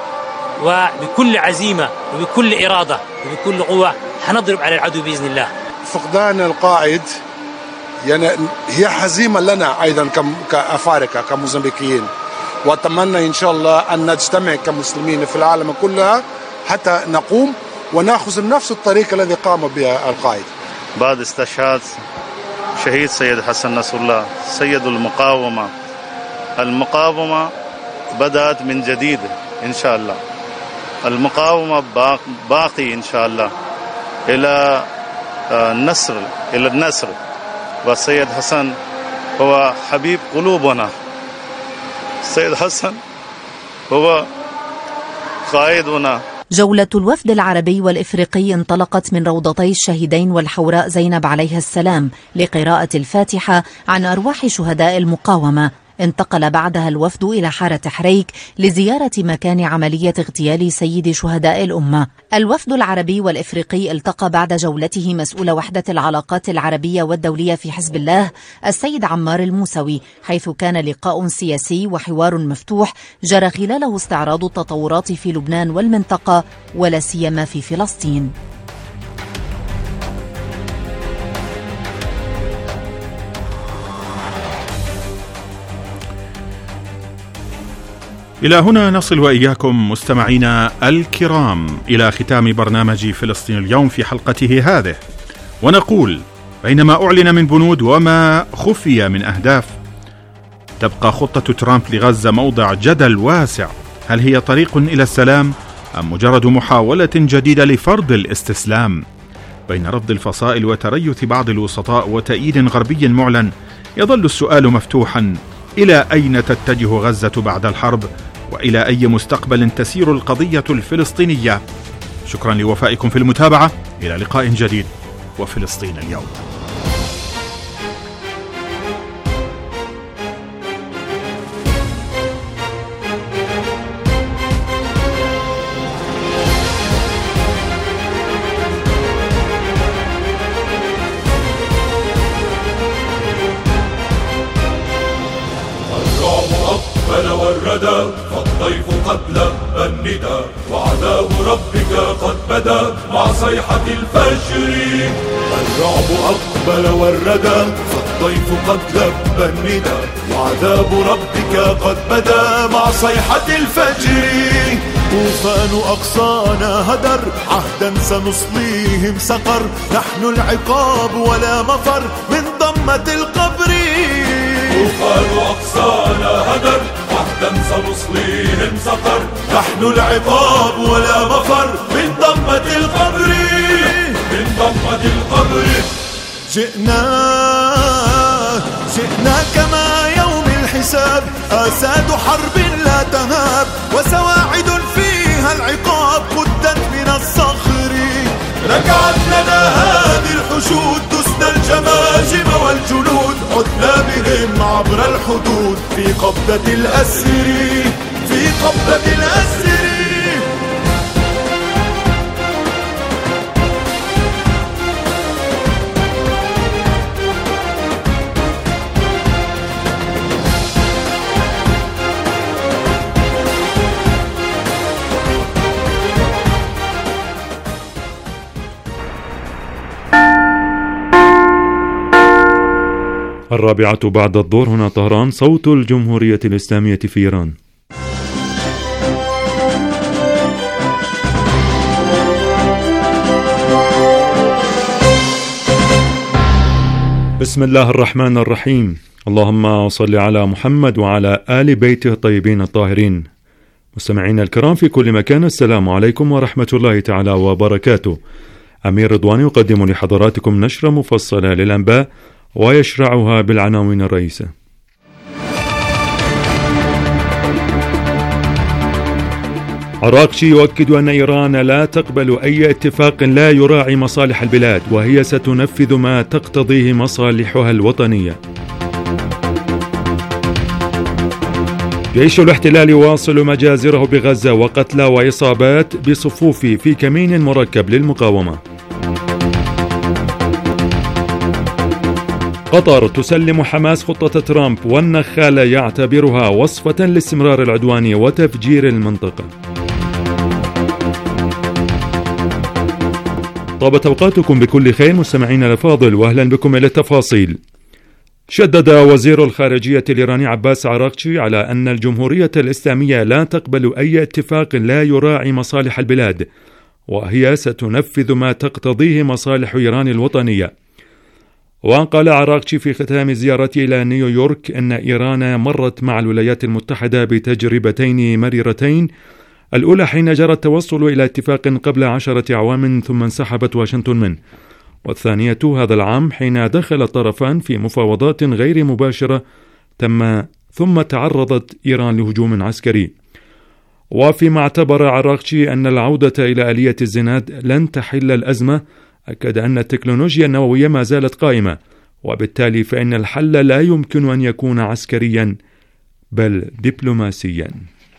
وبكل عزيمة وبكل إرادة وبكل قوة حنضرب على العدو بإذن الله. فقدان القائد يعني هي حزيمة لنا أيضا كأفارقة كموزمبيكيين، وأتمنى إن شاء الله أن نجتمع كمسلمين في العالم كلها حتى نقوم ونأخذ نفس الطريق الذي قام بها القائد. بعد استشهاد شهيد سيد حسن نصر الله سيد المقاومة، المقاومة بدأت من جديد إن شاء الله، المقاومة باقي إن شاء الله إلى النصر إلى النصر. والسيد حسن هو حبيب قلوبنا. السيد حسن هو قائدنا. جولة الوفد العربي والإفريقي انطلقت من روضتي الشهيدين والحوراء زينب عليها السلام لقراءة الفاتحة عن أرواح شهداء المقاومة. انتقل بعدها الوفد إلى حارة حريك لزيارة مكان عملية اغتيال سيد شهداء الأمة. الوفد العربي والإفريقي التقى بعد جولته مسؤول وحدة العلاقات العربية والدولية في حزب الله السيد عمار الموسوي، حيث كان لقاء سياسي وحوار مفتوح جرى خلاله استعراض التطورات في لبنان والمنطقة ولا سيما في فلسطين. إلى هنا نصل وإياكم مستمعينا الكرام إلى ختام برنامج فلسطين اليوم في حلقته هذه، ونقول بينما أعلن من بنود وما خفي من أهداف، تبقى خطة ترامب لغزة موضع جدل واسع. هل هي طريق إلى السلام أم مجرد محاولة جديدة لفرض الاستسلام؟ بين رفض الفصائل وتريث بعض الوسطاء وتأييد غربي معلن، يظل السؤال مفتوحا: إلى أين تتجه غزة بعد الحرب؟ وإلى أي مستقبل تسير القضية الفلسطينية؟ شكرا لوفائكم في المتابعة، إلى لقاء جديد وفلسطين اليوم. فالضيف قد لبى الندى وعذاب ربك قد بدا مع صيحة الفجر. الرعب أقبل والردى فالضيف قد لبى الندى وعذاب ربك قد بدا مع صيحة الفجر. طوفان أقصانا هدر عهدا سنصليهم سقر، نحن العقاب ولا مفر من ضمة القبر. طوفان أقصانا هدر عهدا سنصليهم سقر، نحن العقاب ولا مفر من ضمة القبر. من ضمة القبر جئنا جئنا كما يوم الحساب، آساد حرب لا تهاب وسواعد فيها العقاب قدت من الصخر. ركعت لنا هذه الحشود دسنا الجماجم والجنود، عدنا بهم عبر الحدود في قبضة الأسر. في قبضة الأسر الرابعة بعد الظهر، هنا طهران، صوت الجمهورية الإسلامية في إيران. بسم الله الرحمن الرحيم. اللهم صل على محمد وعلى آل بيته الطيبين الطاهرين. مستمعينا الكرام في كل مكان، السلام عليكم ورحمة الله تعالى وبركاته. أمير رضواني يقدم لحضراتكم نشرة مفصلة للأنباء ويشرعها بالعناوين الرئيسة. عراقشي يؤكد أن إيران لا تقبل أي اتفاق لا يراعي مصالح البلاد، وهي ستنفذ ما تقتضيه مصالحها الوطنية. جيش الاحتلال يواصل مجازره بغزة وقتلى وإصابات بصفوف في كمين مركب للمقاومة. قطر تسلم حماس خطة ترامب، والنخالة يعتبرها وصفة لاستمرار العدوان وتفجير المنطقة. طابت أوقاتكم بكل خير مستمعين الأفاضل، وأهلا بكم إلى التفاصيل. شدد وزير الخارجية الإيراني عباس عراقشي على أن الجمهورية الإسلامية لا تقبل أي اتفاق لا يراعي مصالح البلاد، وهي ستنفذ ما تقتضيه مصالح إيران الوطنية. وقال عراقشي في ختام زيارته إلى نيويورك أن إيران مرت مع الولايات المتحدة بتجربتين مريرتين الأولى حين جرى التوصل إلى اتفاق قبل عشرة أعوام ثم انسحبت واشنطن منه، والثانية هذا العام حين دخل الطرفان في مفاوضات غير مباشرة تم ثم تعرضت إيران لهجوم عسكري. وفيما اعتبر عراقچي أن العودة إلى آلية الزناد لن تحل الأزمة، أكد أن التكنولوجيا النووية ما زالت قائمة، وبالتالي فإن الحل لا يمكن أن يكون عسكريا بل دبلوماسيا.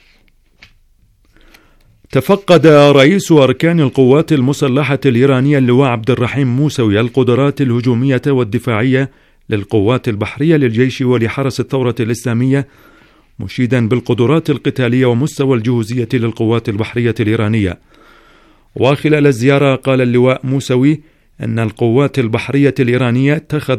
تفقد رئيس أركان القوات المسلحة الإيرانية اللواء عبد الرحيم موسوي القدرات الهجومية والدفاعية للقوات البحرية للجيش ولحرس الثورة الإسلامية، مشيدا بالقدرات القتالية ومستوى الجهوزية للقوات البحرية الإيرانية. وخلال الزيارة قال اللواء موسوي أن القوات البحرية الإيرانية اتخذت